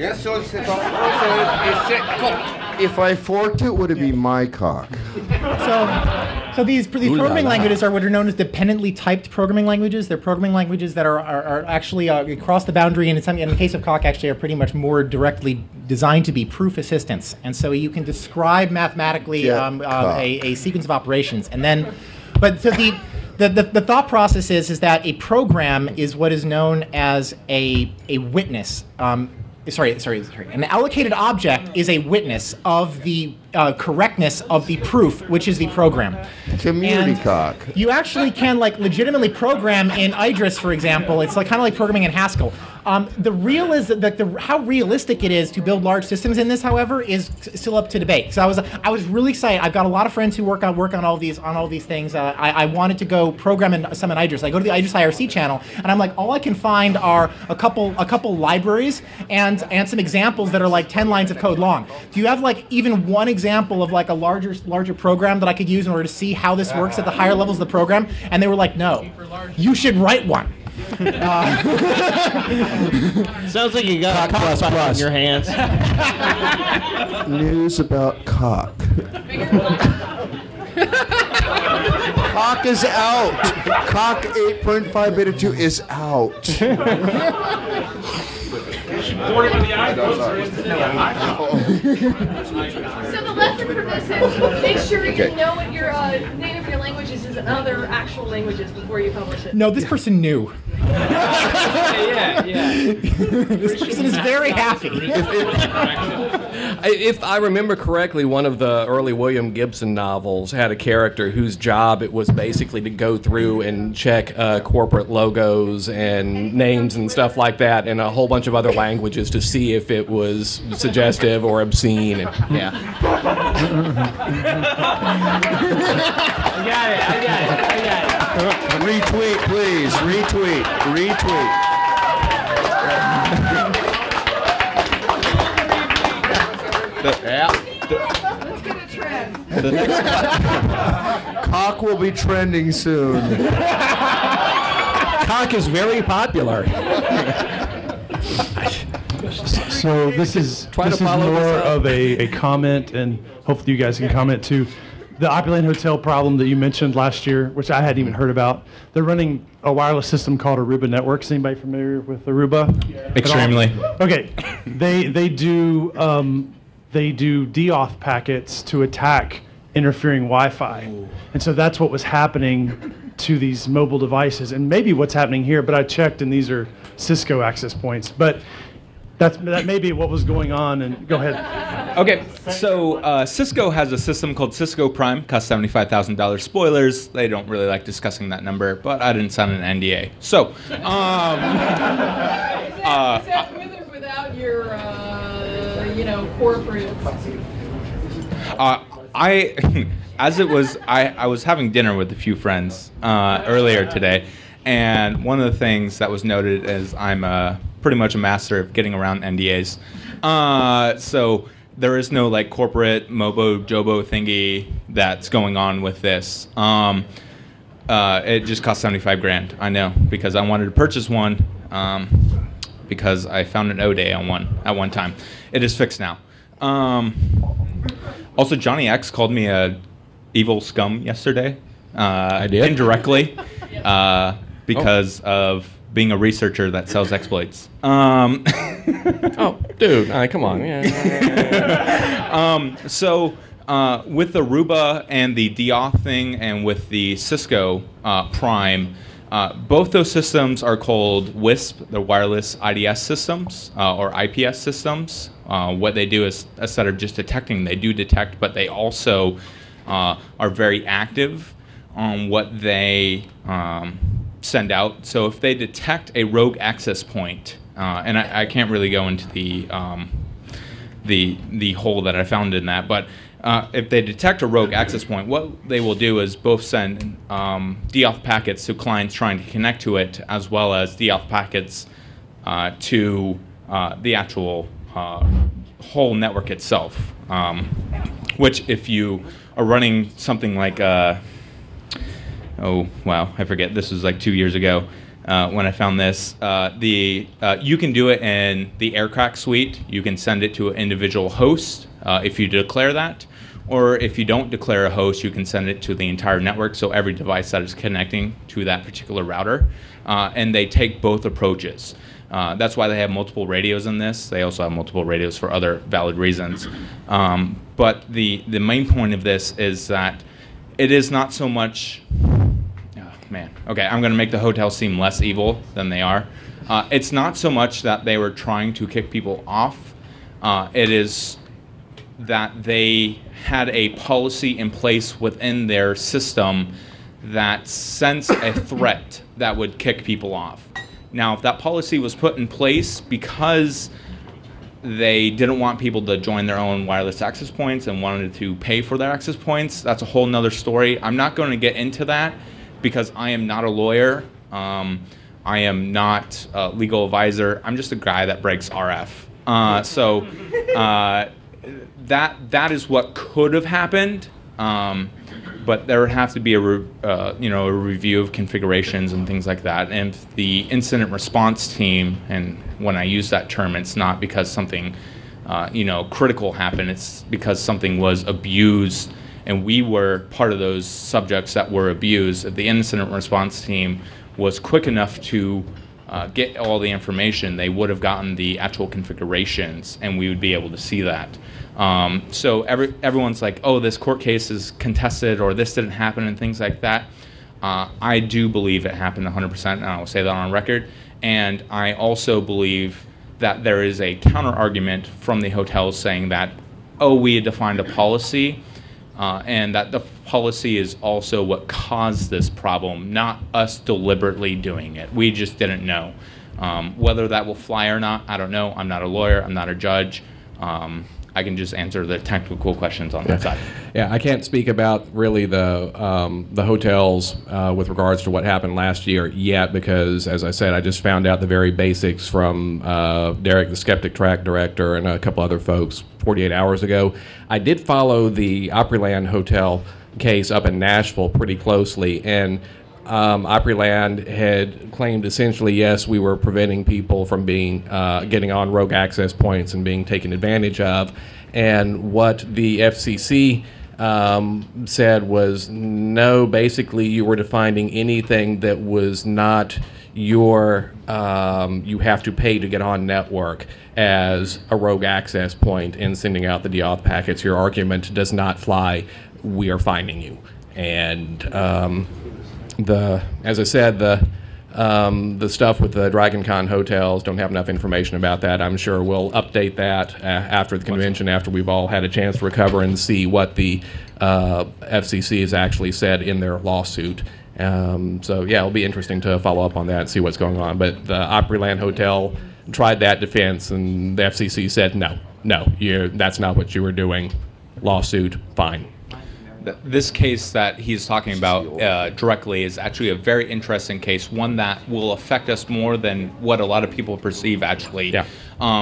If I forked it, would it be my cock? So these programming languages are what are known as dependently typed programming languages. They're programming languages that are actually across the boundary, and in the case of Coq, actually are pretty much more directly designed to be proof assistants. And so you can describe mathematically a sequence of operations, and then, but so the thought process is that a program is what is known as a witness. An allocated object is a witness of the correctness of the proof, which is the program. Community cock. You actually can legitimately program in Idris, for example. It's kind of like programming in Haskell. How realistic it is to build large systems in this, however, is still up to debate. So I was really excited. I've got a lot of friends who work on all these things. I wanted to go program in some in Idris. I go to the Idris IRC channel, and I'm like, all I can find are a couple libraries and some examples that are like 10 lines of code long. Do you have like even one example of like a larger program that I could use in order to see how this works at the higher levels of the program? And they were like, no, you should write one. Sounds like you got a cock button in your hands. News about cock. Cock is out. Cock 8.5 beta 2 is out. So the lesson from this is make sure you know what your name of your languages is and other actual languages before you publish it. No, this person knew. Yeah. This person is very happy. If I remember correctly, one of the early William Gibson novels had a character whose job it was basically to go through and check corporate logos and names and stuff like that in a whole bunch of other languages to see if it was suggestive or obscene. And, yeah. I got it. Retweet, please. Retweet. Let's get a trend. The next cock will be trending soon. Cock is very popular. So this is more of a comment, and hopefully you guys can comment too. The Opulent Hotel problem that you mentioned last year, which I hadn't even heard about, they're running a wireless system called Aruba Networks. Anybody familiar with Aruba? Extremely. Okay, they do DOF packets to attack interfering Wi-Fi, and so that's what was happening to these mobile devices, and maybe what's happening here. But I checked, and these are Cisco access points. But that may be what was going on. And go ahead. Okay, so Cisco has a system called Cisco Prime, costs $75,000. Spoilers, they don't really like discussing that number, but I didn't sign an NDA. So, Is that with or without your, corporate? I was having dinner with a few friends earlier today, and one of the things that was noted is I'm pretty much a master of getting around NDAs. So there is no like corporate Mobo Jobo thingy that's going on with this. It just cost $75,000. I know, because I wanted to purchase one because I found an O-Day on one at one time. It is fixed now. Also, Johnny X called me a evil scum yesterday. I did? Indirectly, because of being a researcher that sells exploits. Oh, dude, come on. Yeah. So with the Aruba and the DOF thing, and with the Cisco Prime, both those systems are called WISP, the wireless IDS systems, or IPS systems. What they do is, instead of just detecting, they do detect, but they also are very active on what they send out. So if they detect a rogue access point, and I can't really go into the hole that I found in that, but if they detect a rogue access point, what they will do is both send DOF packets to clients trying to connect to it, as well as DOF packets to the actual whole network itself. Which, if you are running something like oh wow, I forget. This was like 2 years ago when I found this. You can do it in the Aircrack suite. You can send it to an individual host if you declare that, or if you don't declare a host, you can send it to the entire network. So every device that is connecting to that particular router, and they take both approaches. That's why they have multiple radios in this. They also have multiple radios for other valid reasons. But the main point of this is that it is not so much. Man, okay, I'm going to make the hotel seem less evil than they are. It's not so much that they were trying to kick people off. It is that they had a policy in place within their system that sensed a threat that would kick people off. Now, if that policy was put in place because they didn't want people to join their own wireless access points and wanted to pay for their access points, that's a whole nother story. I'm not going to get into that because I am not a lawyer. I am not a legal advisor. I'm just a guy that breaks RF. That is what could have happened. But there would have to be a review of configurations and things like that. And if the incident response team, and when I use that term, it's not because something critical happened. It's because something was abused, and we were part of those subjects that were abused. If the incident response team was quick enough to get all the information, they would have gotten the actual configurations, and we would be able to see that. So everyone's like, oh, this court case is contested, or this didn't happen, and things like that. I do believe it happened 100%, and I will say that on record. And I also believe that there is a counter argument from the hotels saying that, oh, we had defined a policy, and that the policy is also what caused this problem, not us deliberately doing it. We just didn't know. Whether that will fly or not, I don't know. I'm not a lawyer. I'm not a judge. I can just answer the technical questions on that side. Yeah, I can't speak about really the hotels with regards to what happened last year yet, because, as I said, I just found out the very basics from Derek, the Skeptic Track director, and a couple other folks 48 hours ago. I did follow the Opryland Hotel case up in Nashville pretty closely, and Opryland had claimed essentially, yes, we were preventing people from being getting on rogue access points and being taken advantage of. And what the FCC said was, no, basically you were defining anything that was not your, you have to pay to get on network as a rogue access point and sending out the deauth packets. Your argument does not fly. We are finding you. And as I said, the stuff with the DragonCon hotels, don't have enough information about that. I'm sure we'll update that after the convention, after we've all had a chance to recover and see what the FCC has actually said in their lawsuit. So yeah, it'll be interesting to follow up on that and see what's going on. But the Opryland Hotel tried that defense, and the FCC said, no, that's not what you were doing. Lawsuit, fine. This case that he's talking about directly is actually a very interesting case, one that will affect us more than what a lot of people perceive, actually. Yeah.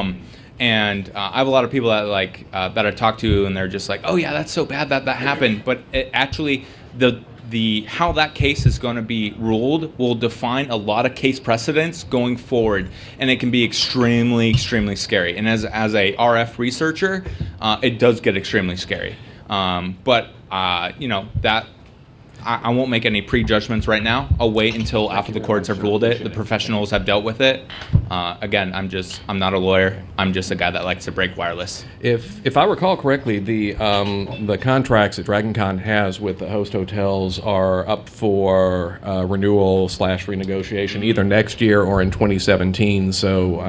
And I have a lot of people that that I talk to, and they're just like, oh yeah, that's so bad that happened. But it actually, the how that case is going to be ruled will define a lot of case precedents going forward, and it can be extremely, extremely scary. And as a RF researcher, it does get extremely scary. But that I won't make any prejudgments right now. I'll wait until after the courts have ruled it, the professionals have dealt with it. Again, I'm not a lawyer. I'm just a guy that likes to break wireless. If I recall correctly, the contracts that DragonCon has with the host hotels are up for renewal / renegotiation either next year or in 2017. So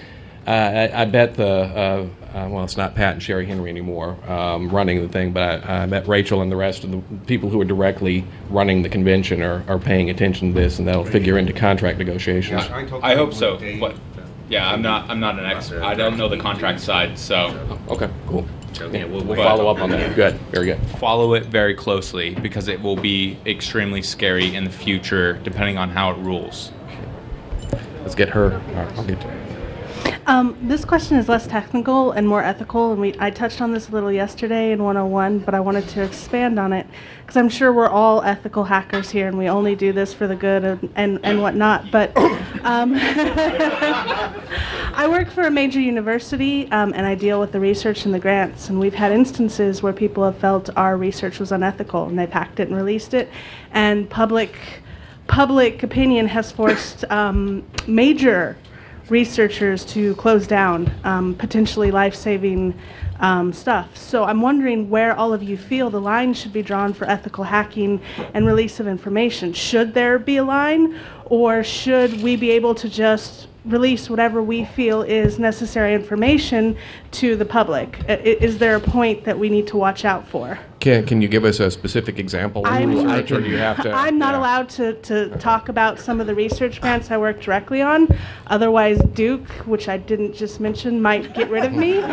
I bet well, it's not Pat and Sherry Henry anymore running the thing, but I bet Rachel and the rest of the people who are directly running the convention are paying attention to this, and that'll figure into contract negotiations. I hope so, but yeah, I'm not an expert. I don't know the contract side, so. Okay, cool. Yeah, we'll follow up on that. Good, very good. Follow it very closely, because it will be extremely scary in the future, depending on how it rules. Let's get her. I'll get to her. This question is less technical and more ethical, and I touched on this a little yesterday in 101, but I wanted to expand on it, because I'm sure we're all ethical hackers here, and we only do this for the good and whatnot, but I work for a major university, and I deal with the research and the grants, and we've had instances where people have felt our research was unethical, and they've hacked it and released it, and public opinion has forced major researchers to close down potentially life-saving stuff. So I'm wondering where all of you feel the line should be drawn for ethical hacking and release of information. Should there be a line, or should we be able to just release whatever we feel is necessary information to the public. Is there a point that we need to watch out for? Can you give us a specific example of research, or do you have to? I'm not allowed to talk about some of the research grants I work directly on. Otherwise, Duke, which I didn't just mention, might get rid of me.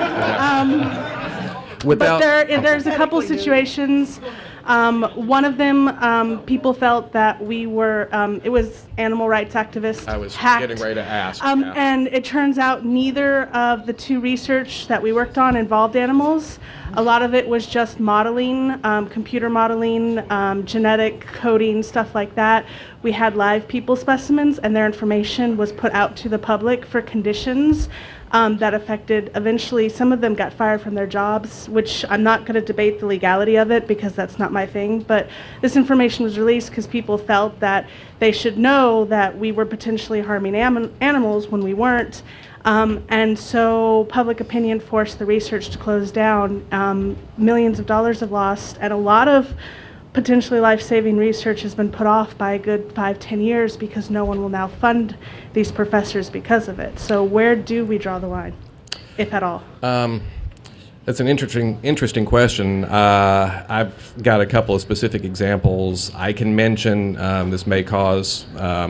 But there's a couple situations. One of them, people felt that we were, it was animal rights activists. I was hacked. getting ready to ask. And it turns out neither of the two research that we worked on involved animals. A lot of it was just modeling, computer modeling, genetic coding, stuff like that. We had live people specimens, and their information was put out to the public for conditions that affected, eventually, some of them got fired from their jobs, which I'm not going to debate the legality of it because that's not my thing. But this information was released because people felt that they should know that we were potentially harming animals when we weren't. And so public opinion forced the research to close down. Millions of dollars have lost, and a lot of potentially life-saving research has been put off by a good 5-10 years because no one will now fund these professors because of it. So where do we draw the line, if at all? That's an interesting question. I've got a couple of specific examples. I can mention, this may cause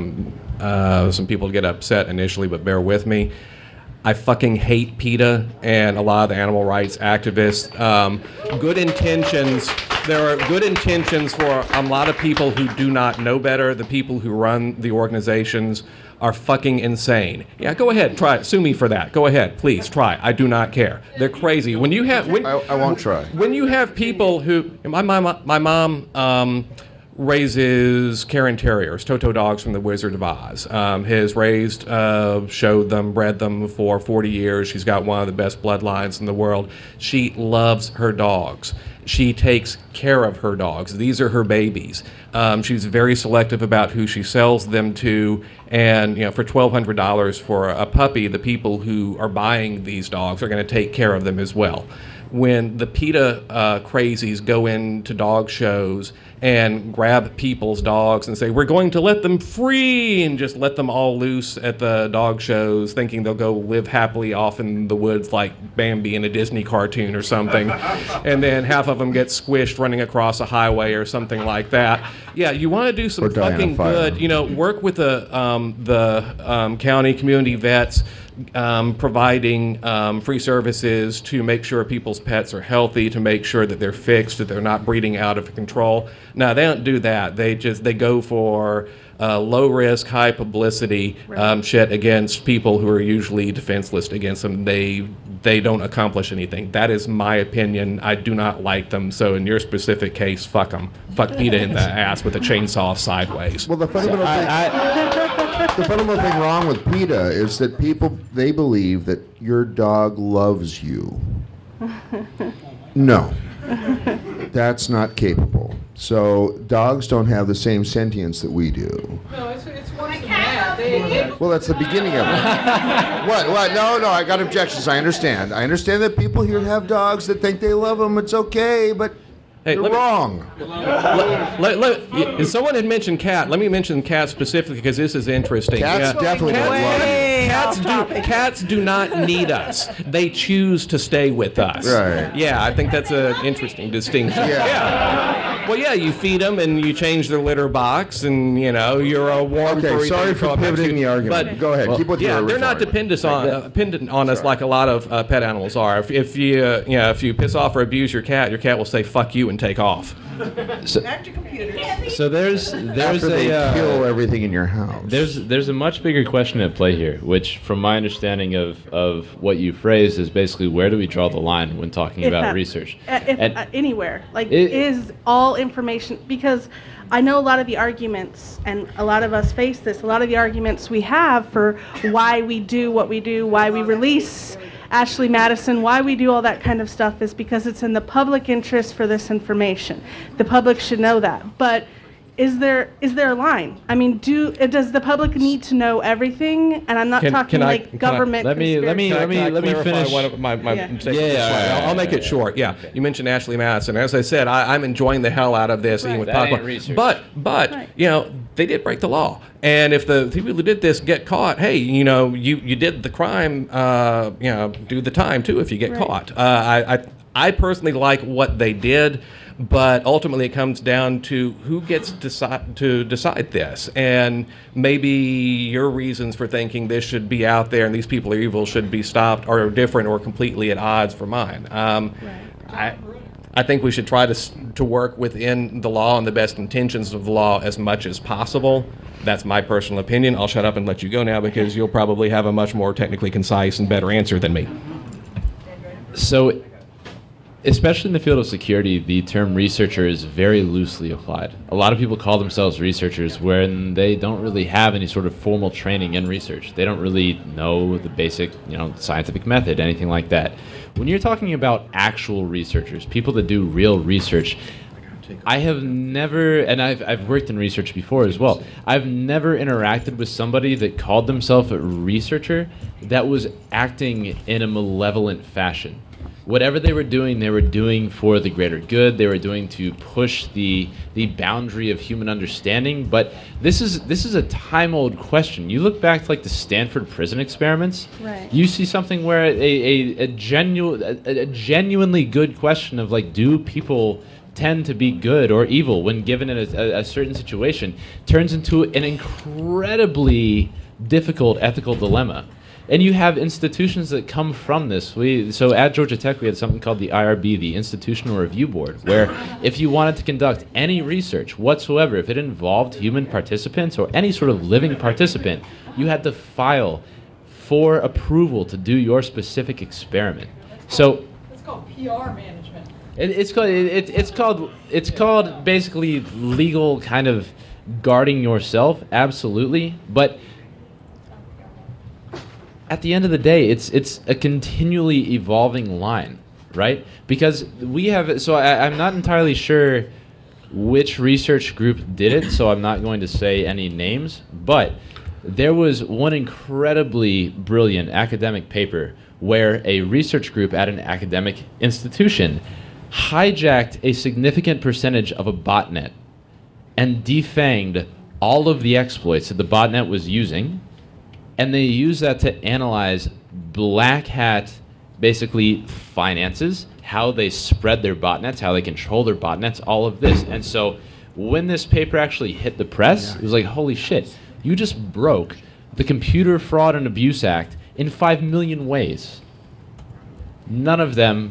some people to get upset initially, but bear with me. I fucking hate PETA and a lot of the animal rights activists. Good intentions. There are good intentions for a lot of people who do not know better. The people who run the organizations are fucking insane. Yeah, go ahead, try it. Sue me for that. Go ahead, please try. I do not care. They're crazy. When you have, I won't try. When you have people who, my mom raises Cairn Terriers, Toto dogs from the Wizard of Oz. Has raised, showed them, bred them for 40 years. She's got one of the best bloodlines in the world. She loves her dogs. She takes care of her dogs. These are her babies. She's very selective about who she sells them to. And for $1,200 for a puppy, the people who are buying these dogs are going to take care of them as well. When the PETA crazies go into dog shows and grab people's dogs and say, we're going to let them free, and just let them all loose at the dog shows, thinking they'll go live happily off in the woods like Bambi in a Disney cartoon or something, and then half of them get squished running across a highway or something like that. Yeah, you want to do some fucking good, work with the county community vets, providing free services to make sure people's pets are healthy, to make sure that they're fixed, that they're not breeding out of control. No, they don't do that. They go for low risk, high publicity shit against people who are usually defenseless against them. They don't accomplish anything. That is my opinion. I do not like them. So in your specific case, fuck them. Fuck PETA in the ass with a chainsaw sideways. Well, the fundamental thing wrong with PETA is that they believe that your dog loves you. No, that's not capable. So dogs don't have the same sentience that we do. No, it's worse than that. Well, that's the beginning of it. What? No, I got objections. I understand that people here have dogs that think they love them. It's okay, but they're wrong. Someone had mentioned cat. Let me mention cat specifically because this is interesting. Cats definitely don't love you. Cats do not need us. They choose to stay with us. Right. Yeah, I think that's an interesting distinction. Yeah. Well, yeah, you feed them and you change their litter box, and you're a warm. Okay, sorry for pivoting the argument. But go ahead. Keep with your they're not dependent on us like a lot of pet animals are. If you piss off or abuse your cat will say "fuck you" and take off. Back to computers. So there's After they kill everything in your house. There's a much bigger question at play here, which, from my understanding of what you phrased, is basically where do we draw the line when talking about research? Anywhere, is all information, because I know a lot of the arguments, and a lot of us face this. A lot of the arguments we have for why we do what we do, why we release Ashley Madison, why we do all that kind of stuff is because it's in the public interest for this information. The public should know that. But is there a line? I mean, does the public need to know everything? And I'm not talking government. Let me finish one of my mistakes. Yeah. I'll make it short. Yeah, you mentioned Ashley Madison. As I said, I'm enjoying the hell out of this. Right. Even with that ain't popcorn. research. But they did break the law. And if the people who did this get caught, hey, you know, you did the crime, you know, do the time too if you get caught. I personally like what they did, but ultimately it comes down to who gets to decide this. And maybe your reasons for thinking this should be out there and these people are evil should be stopped are different or completely at odds for mine. I think we should try to work within the law and the best intentions of the law as much as possible. That's my personal opinion. I'll shut up and let you go now because you'll probably have a much more technically concise and better answer than me. So, especially in the field of security, the term researcher is very loosely applied. A lot of people call themselves researchers when they don't really have any sort of formal training in research. They don't really know the basic, scientific method, anything like that. When you're talking about actual researchers, people that do real research, I have never, and I've worked in research before as well, I've never interacted with somebody that called themselves a researcher that was acting in a malevolent fashion. Whatever they were doing for the greater good. They were doing to push the boundary of human understanding. But this is a time-old question. You look back to like the Stanford prison experiments. Right. You see something where a genuinely good question of like, do people tend to be good or evil when given in a certain situation, turns into an incredibly difficult ethical dilemma. And you have institutions that come from this. So at Georgia Tech, we had something called the IRB, the Institutional Review Board, where if you wanted to conduct any research whatsoever, if it involved human participants or any sort of living participant, you had to file for approval to do your specific experiment. So It's called PR management. it's called basically legal kind of guarding yourself, absolutely, but at the end of the day, it's a continually evolving line, right? Because we have, so I'm not entirely sure which research group did it, so I'm not going to say any names, but there was one incredibly brilliant academic paper where a research group at an academic institution hijacked a significant percentage of a botnet and defanged all of the exploits that the botnet was using. And they use that to analyze black hat, basically finances, how they spread their botnets, how they control their botnets, all of this. And so when this paper actually hit the press, it was like, holy shit, you just broke the Computer Fraud and Abuse Act in 5 million ways. None of them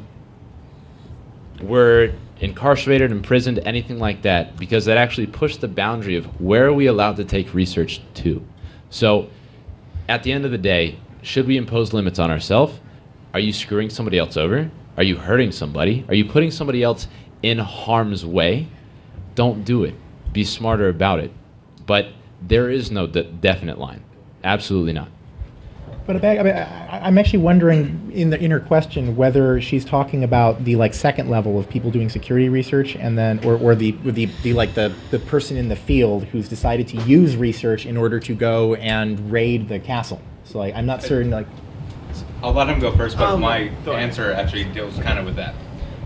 were incarcerated, imprisoned, anything like that, because that actually pushed the boundary of where are we allowed to take research to. So at the end of the day, should we impose limits on ourselves? Are you screwing somebody else over? Are you hurting somebody? Are you putting somebody else in harm's way? Don't do it. Be smarter about it. But there is no definite line. Absolutely not. But I'm actually wondering in her question whether she's talking about the second level of people doing security research, and then or the person in the field who's decided to use research in order to go and raid the castle. So I'm not certain. I'll let him go first, but my answer actually deals kind of with that.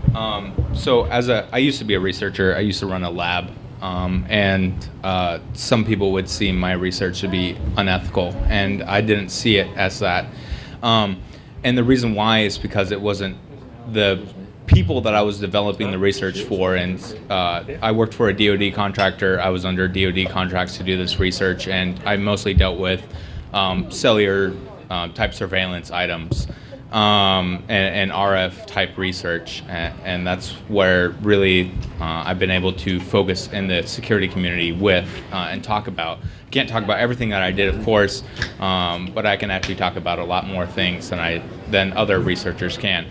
So I used to be a researcher. I used to run a lab. And some people would see my research to be unethical, and I didn't see it as that. And the reason why is because it wasn't the people that I was developing the research for, and I worked for a DoD contractor. I was under DoD contracts to do this research, and I mostly dealt with cellular type surveillance items. And RF type research, and that's where really I've been able to focus in the security community with and talk about. Can't talk about everything that I did, of course, but I can actually talk about a lot more things than other researchers can.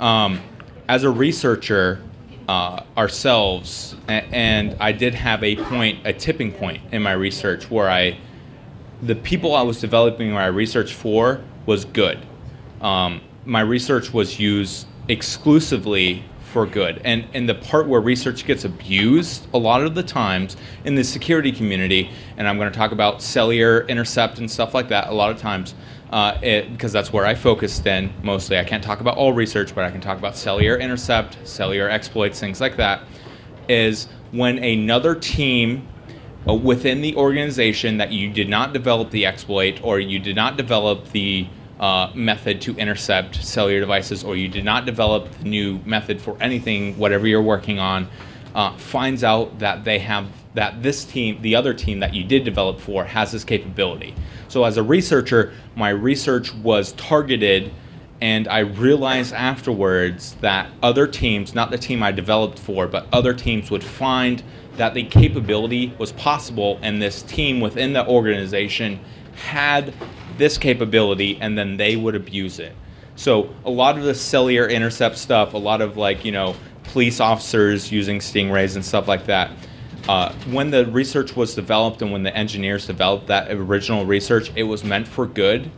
As a researcher ourselves, and I did have a tipping point in my research where the people I was developing my research for was good. My research was used exclusively for good. And the part where research gets abused a lot of the times in the security community, and I'm going to talk about cellular intercept and stuff like that a lot of times, because that's where I focused in mostly. I can't talk about all research, but I can talk about cellular intercept, cellular exploits, things like that, is when another team within the organization that you did not develop the exploit, or you did not develop the method to intercept cellular devices, or you did not develop the new method for anything, whatever you're working on, finds out that this team, the other team that you did develop for, has this capability. So as a researcher, my research was targeted, and I realized afterwards that other teams, not the team I developed for, but other teams would find that the capability was possible, and this team within the organization had this capability, and then they would abuse it. So a lot of the cellular intercept stuff, a lot of police officers using stingrays and stuff like that, when the research was developed and when the engineers developed that original research, it was meant for good.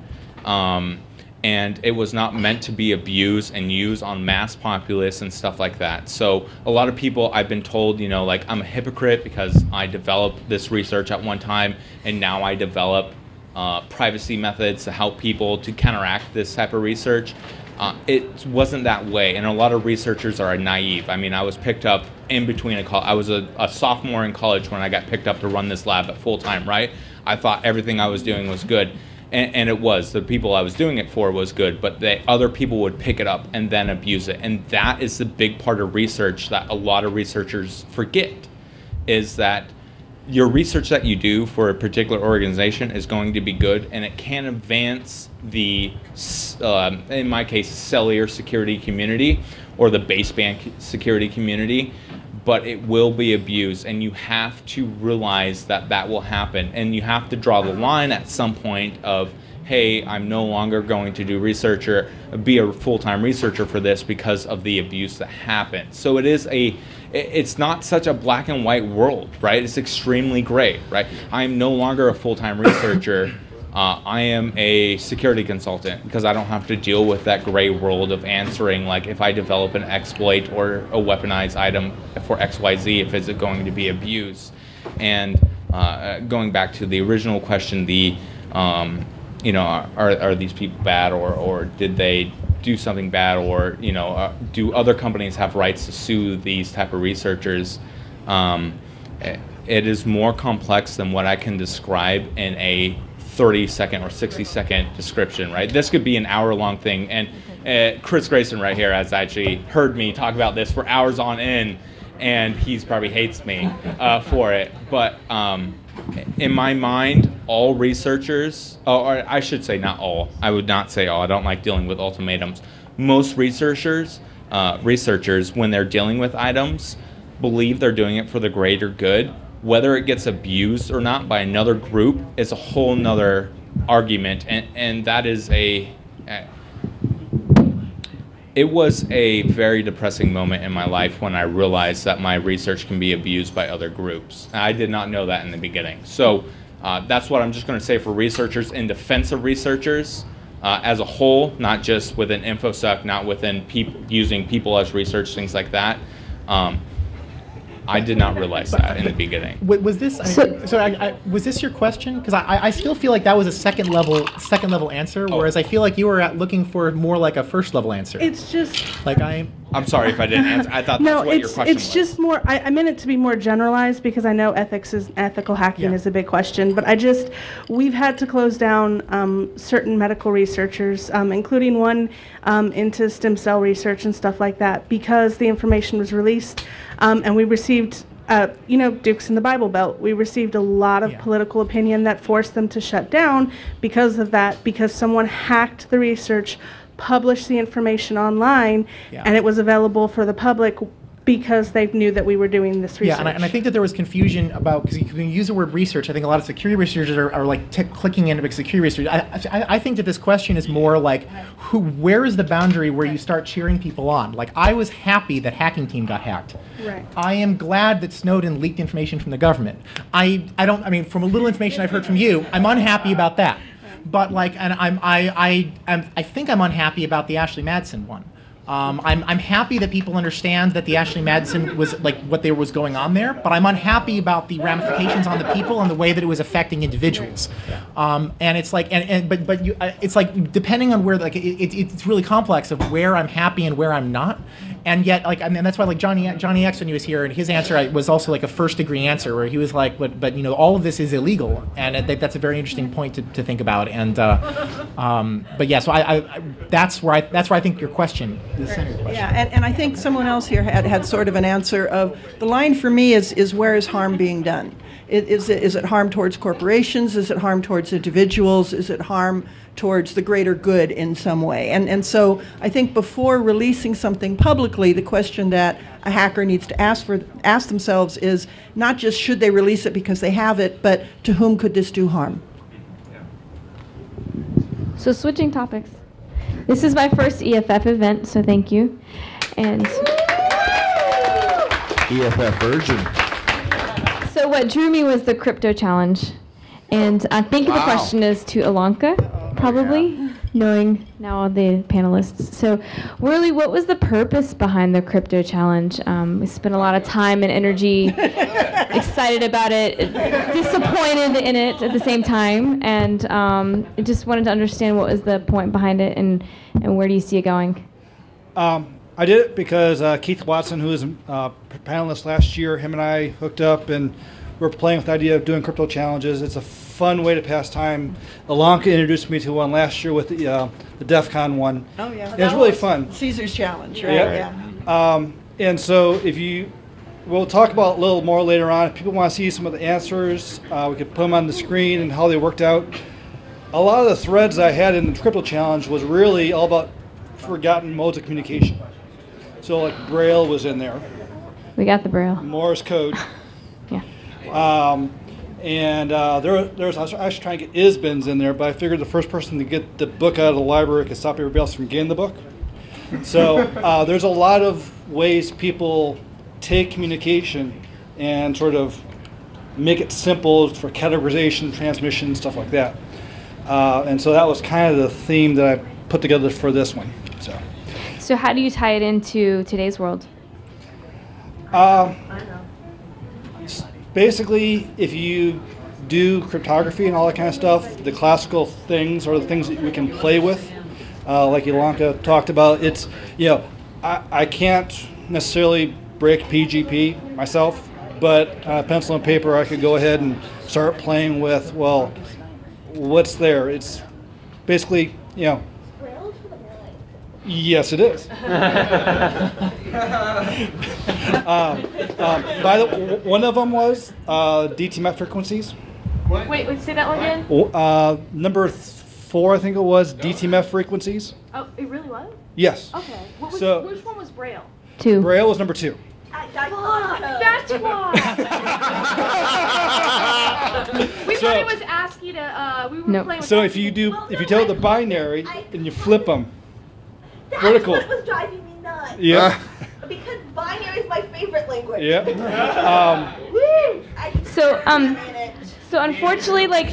And it was not meant to be abused and used on mass populace and stuff like that. So a lot of people, I've been told, I'm a hypocrite because I developed this research at one time, and now I develop privacy methods to help people to counteract this type of research. It wasn't that way, and a lot of researchers are naive. I mean, I was picked up in between I was a sophomore in college when I got picked up to run this lab at full time, right? I thought everything I was doing was good. And it was. The people I was doing it for was good, but the other people would pick it up and then abuse it. And that is the big part of research that a lot of researchers forget, is that your research that you do for a particular organization is going to be good, and it can advance the, in my case, cellular security community or the baseband security community, but it will be abused, and you have to realize that that will happen, and you have to draw the line at some point of, hey, I'm no longer going to be a full-time researcher for this because of the abuse that happened. So it's not such a black and white world, right? It's extremely gray, right? I'm no longer a full-time researcher. I am a security consultant because I don't have to deal with that gray world of answering, like, if I develop an exploit or a weaponized item for XYZ, if it's going to be abused. And going back to the original question, are these people bad, or did they do something bad, or do other companies have rights to sue these type of researchers? It is more complex than what I can describe in a 30-second or 60-second description, right? This could be an hour-long thing, and Chris Grayson right here has actually heard me talk about this for hours on end, and he's probably hates me for it. But in my mind, all researchers, or I should say not all, I would not say all, I don't like dealing with ultimatums. Most researchers, when they're dealing with items, believe they're doing it for the greater good. Whether it gets abused or not by another group is a whole nother argument, and that is it was a very depressing moment in my life when I realized that my research can be abused by other groups. I did not know that in the beginning. So that's what I'm just going to say for researchers, in defense of researchers as a whole, not just within InfoSec, not within using people as research, things like that. I did not realize that in the beginning. Was this was this your question? Because I still feel like that was a second level answer, whereas I feel like you were looking for more like a first level answer. It's just like I'm sorry if I didn't answer. I thought that's what your question was. It's just more. I meant it to be more generalized because I know ethical hacking is a big question. But we've had to close down certain medical researchers, including one into stem cell research and stuff like that, because the information was released, and we received. Dukes in the Bible Belt, we received a lot of political opinion that forced them to shut down because of that, because someone hacked the research, published the information online, and it was available for the public because they knew that we were doing this research. Yeah, and I think that there was confusion about, because when you use the word research, I think a lot of security researchers are like clicking into big security research. I think that this question is more like, where is the boundary where you start cheering people on? Like, I was happy that Hacking Team got hacked. Right. I am glad that Snowden leaked information from the government. From a little information I've heard from you, I'm unhappy about that. But I think I'm unhappy about the Ashley Madsen one. I'm happy that people understand that the Ashley Madsen was like what there was going on there, but I'm unhappy about the ramifications on the people and the way that it was affecting individuals. And it's like, it's like depending on where, like, it's really complex of where I'm happy and where I'm not. And yet, like, I mean, that's why, like, Johnny X, when he was here, and his answer was also like a first-degree answer, where he was like, but you know, all of this is illegal, and that's a very interesting point to think about. And but yeah, so that's where I think your question, the center question. Yeah, and I think someone else here had sort of an answer of, the line for me is where is harm being done? Is it harm towards corporations? Is it harm towards individuals? Is it harm towards the greater good in some way? And so I think before releasing something publicly, the question that a hacker needs to ask themselves is not just should they release it because they have it, but to whom could this do harm? So switching topics. This is my first EFF event, so thank you. And EFF version. So what drew me was the crypto challenge. And I think the question is to Ilanka, probably, knowing now all the panelists. So really, what was the purpose behind the crypto challenge? We spent a lot of time and energy excited about it, disappointed in it at the same time, and I just wanted to understand what was the point behind it and where do you see it going? I did it because Keith Watson, who was a panelist last year, him and I hooked up and we're playing with the idea of doing crypto challenges. It's a fun way to pass time. Ilanka introduced me to one last year with the DEF CON one. Oh, yeah. It was really fun. Caesar's Challenge, right? Yeah. And so we'll talk about a little more later on. If people want to see some of the answers, we could put them on the screen and how they worked out. A lot of the threads I had in the crypto challenge was really all about forgotten modes of communication. So like Braille was in there. We got the Braille. Morse code. Yeah. I was trying to get ISBNs in there, but I figured the first person to get the book out of the library could stop everybody else from getting the book. So there's a lot of ways people take communication and sort of make it simple for categorization, transmission, stuff like that. And so that was kind of the theme that I put together for this one. So how do you tie it into today's world? Basically, if you do cryptography and all that kind of stuff, the classical things are the things that we can play with. Like Ilanka talked about, it's, I can't necessarily break PGP myself, but pencil and paper, I could go ahead and start playing with, well, what's there? It's basically, yes, it is. One of them was DTMF frequencies. Wait, say that one again? Number 4, I think it was, DTMF frequencies. Oh, it really was? Yes. Okay. Which one was Braille? 2. Braille was number 2. That's why. We thought it was ASCII to. We were playing with. So if you tell the binary and you flip them, vertical. That's what was driving me nuts. Yeah. Because binary is my favorite language. Yeah. So unfortunately, like,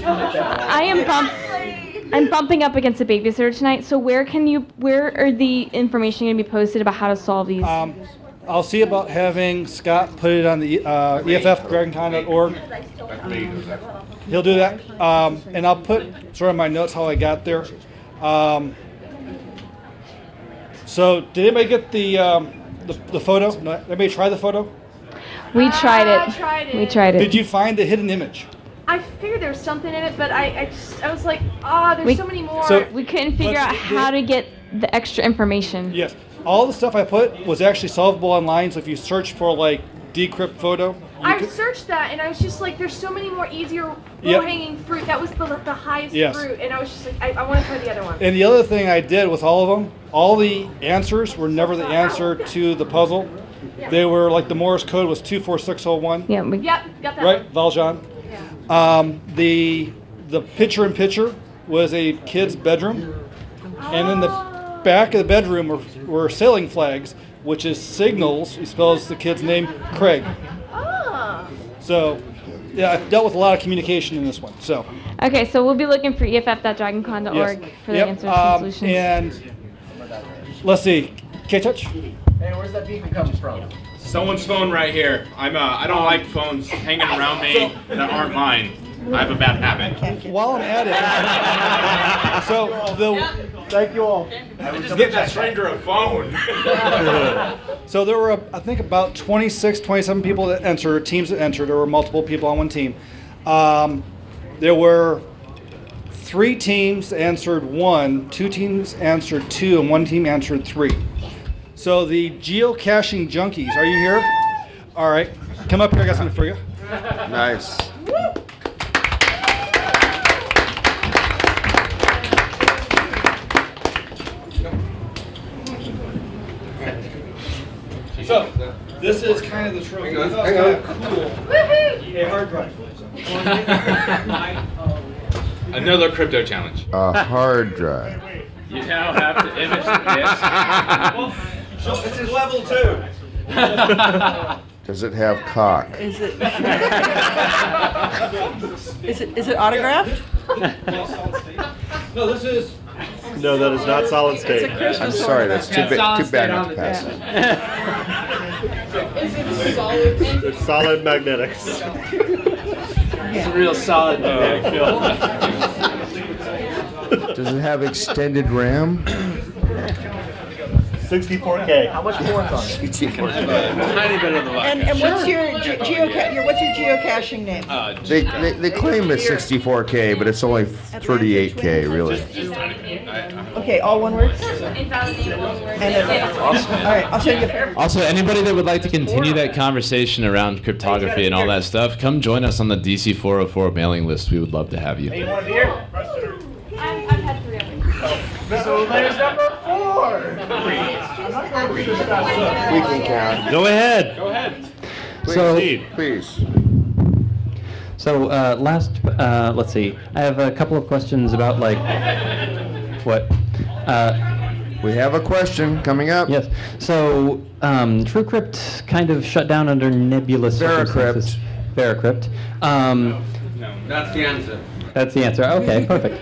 I'm bumping up against a babysitter tonight. So where are the information going to be posted about how to solve these? I'll see about having Scott put it on the EFFDragoncon.org. He'll do that. And I'll put sort of my notes how I got there. So did anybody get the photo? No, anybody try the photo? We tried it. I tried it. We tried it. Did you find the hidden image? I figured there was something in it, but I was like, there's so many more. So- We couldn't figure out how to get the extra information. Yes. All the stuff I put was actually solvable online, so if you search for like decrypt photo. I searched that and I was just like, there's so many more easier low-hanging fruit. That was the highest fruit, and I was just like, I want to try the other one. And the other thing I did with all of them, all the answers were never the answer to the puzzle. Yeah. They were like the Morse code was 24601. Yeah. Yep, got that. Right, Valjean. Yeah. The picture-in-picture was a kid's bedroom, and in the back of the bedroom were sailing flags, which is signals. He spells the kid's name Craig. So, yeah, I've dealt with a lot of communication in this one. So. Okay, so we'll be looking for EFF.dragoncon.org for the answers and solutions. And let's see, K-Touch? Hey, where's that beeping coming from? Someone's phone right here. I don't like phones hanging around me that aren't mine. I have a bad habit. While I'm at it, so Thank you all. Just get that stranger a phone. So there were, I think, about 26, 27 people that entered, teams that entered. There were multiple people on one team. There were 3 teams that answered 1, 2 teams answered 2, and 1 team answered 3. So the geocaching junkies, are you here? All right, come up here. I got something for you. Nice. So this is kind of the trophy. I thought it was kind of cool. A hard drive. Another crypto challenge. A hard drive. You now have to image this. This is level 2. Does it have cock? Is it? Is it autographed? No, this is. No, that is not solid state. It's a Christmas I'm sorry, that's too bad not to pass it. It's solid magnetics. It's a real solid magnetic film. Does it have extended RAM? 64K. How much pork on it? Tiny bit of the vodka. And what's your geocaching name? They claim it's 64K, but it's only 38K, really. Okay, all one word? All right, I'll send you a Also, anybody that would like to continue that conversation around cryptography and all that stuff, come join us on the DC 404 mailing list. We would love to have you. Hey, you want a beer? I've had 3 of them. So there's number 4. We can count. Go ahead. Go ahead. Please. So let's see. I have a couple of questions about what. We have a question coming up. Yes. So TrueCrypt kind of shut down under nebulous circumstances. Veracrypt. No, that's the answer. That's the answer. Okay, perfect.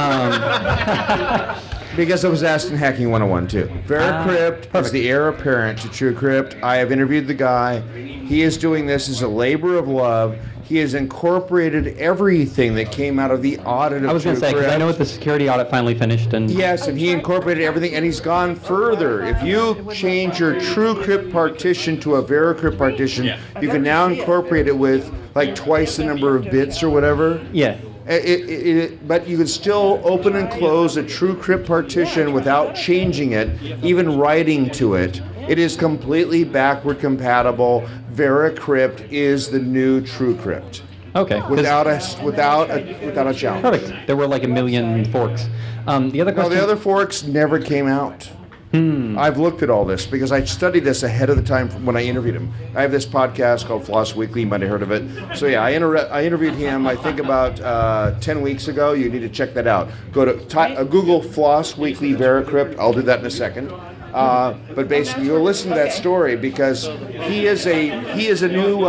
Because I was asked in Hacking 101 too. Veracrypt is the heir apparent to TrueCrypt. I have interviewed the guy. He is doing this as a labor of love. He has incorporated everything that came out of the audit of I was going to say, because I know TrueCrypt. the security audit finally finished. And Yes, and he incorporated everything, and he's gone further. If you change your TrueCrypt partition to a Veracrypt partition, you can now incorporate it with like twice the number of bits or whatever. Yeah. But you can still open and close a TrueCrypt partition without changing it, even writing to it. It is completely backward compatible. Veracrypt is the new TrueCrypt. Okay. Without a challenge. Perfect. There were like a million forks. The other question. No, the other forks never came out. I've looked at all this because I studied this ahead of the time when I interviewed him. I have this podcast called Floss Weekly. You might have heard of it. So yeah, I interviewed him, I think about 10 weeks ago. You need to check that out. Go to Google Floss Weekly Veracrypt. I'll do that in a second. But basically, you'll listen to that story because he is a new.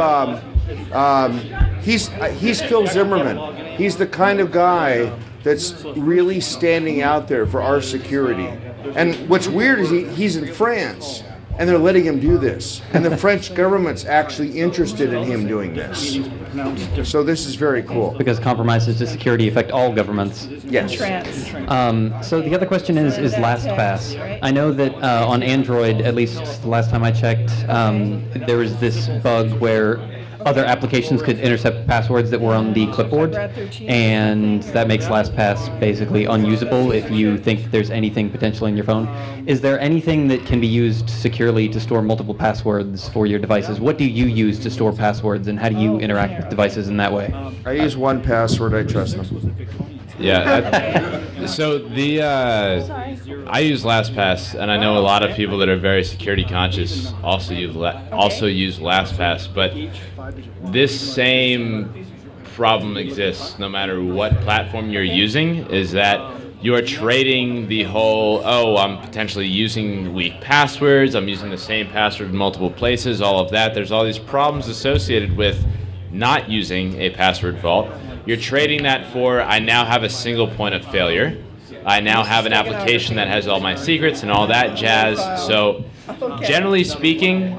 He's Phil Zimmerman. He's the kind of guy that's really standing out there for our security. And what's weird is he's in France, and they're letting him do this. And the French government's actually interested in him doing this. So this is very cool. Because compromises to security affect all governments. Yes. So the other question is LastPass. I know that on Android, at least the last time I checked, there was this bug where other applications could intercept passwords that were on the clipboard, and that makes LastPass basically unusable if you think there's anything potentially in your phone. Is there anything that can be used securely to store multiple passwords for your devices? What do you use to store passwords, and how do you interact with devices in that way? I use 1Password. I trust them. Yeah. So I use LastPass, and I know a lot of people that are very security conscious also use LastPass. But this same problem exists no matter what platform you're using. Is that you are trading the whole, I'm potentially using weak passwords, I'm using the same password in multiple places, all of that. There's all these problems associated with not using a password vault. You're trading that for, I now have a single point of failure. I now have an application that has all my secrets and all that jazz. So generally speaking,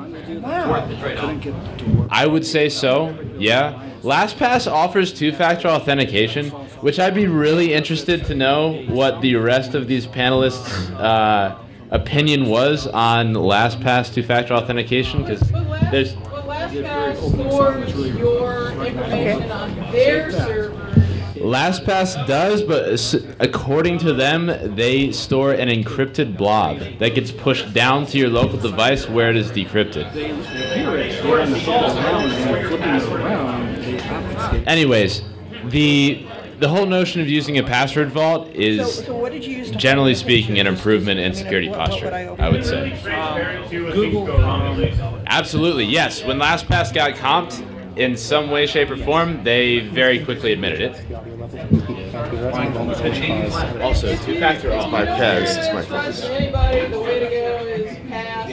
I would say so, yeah. LastPass offers two-factor authentication, which I'd be really interested to know what the rest of these panelists' opinion was on LastPass two-factor authentication, because there's. LastPass stores your information on their server. LastPass does, but according to them, they store an encrypted blob that gets pushed down to your local device where it is decrypted. Anyways, the whole notion of using a password vault is, So what did you use to generally speaking, an improvement in security posture, I would say. Google. Absolutely, yes. When LastPass got comped, in some way, shape, or form, they very quickly admitted it. Also, two-factor auth. My Pez. It's my focus. Anybody, the way to go is pass.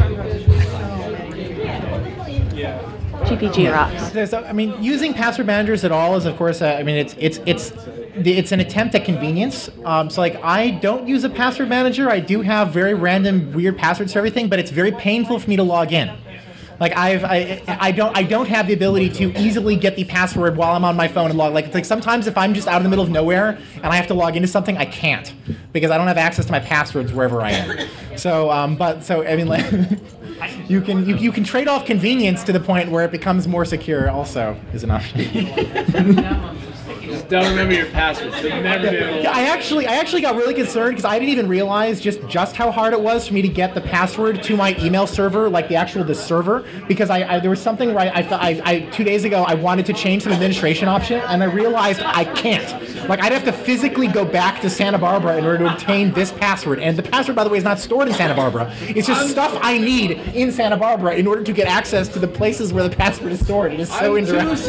GPG rocks. So, I mean, using password managers at all is, of course, I mean, it's an attempt at convenience. So, like, I don't use a password manager. I do have very random, weird passwords for everything, but it's very painful for me to log in. Like I don't have the ability to easily get the password while I'm on my phone and log. Like, it's like sometimes if I'm just out in the middle of nowhere and I have to log into something, I can't because I don't have access to my passwords wherever I am. So, I mean, like, you can trade off convenience to the point where it becomes more secure. Also, is an option. Just don't remember your password. So you never do. Yeah, I actually got really concerned because I didn't even realize just how hard it was for me to get the password to my email server, like the server, because there was something where I 2 days ago I wanted to change some administration option and I realized I can't. Like, I'd have to physically go back to Santa Barbara in order to obtain this password, and the password, by the way, is not stored in Santa Barbara. It's just stuff I need in Santa Barbara in order to get access to the places where the password is stored. It is so indirect.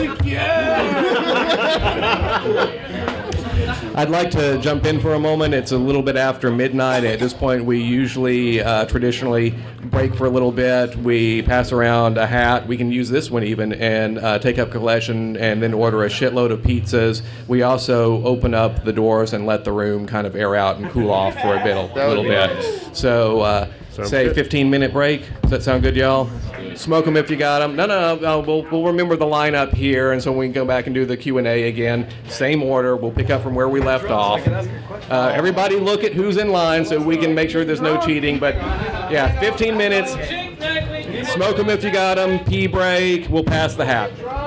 I'd like to jump in for a moment. It's a little bit after midnight. At this point, we usually traditionally break for a little bit. We pass around a hat. We can use this one even and take up collection and then order a shitload of pizzas. We also open up the doors and let the room kind of air out and cool off for a little bit. So say 15-minute break. Does that sound good, y'all? Smoke them if you got them. No. We'll remember the lineup here, and so we can go back and do the Q&A again. Same order. We'll pick up from where we left off. Everybody look at who's in line so we can make sure there's no cheating. But yeah, 15 minutes. Smoke them if you got them. Pee break. We'll pass the hat.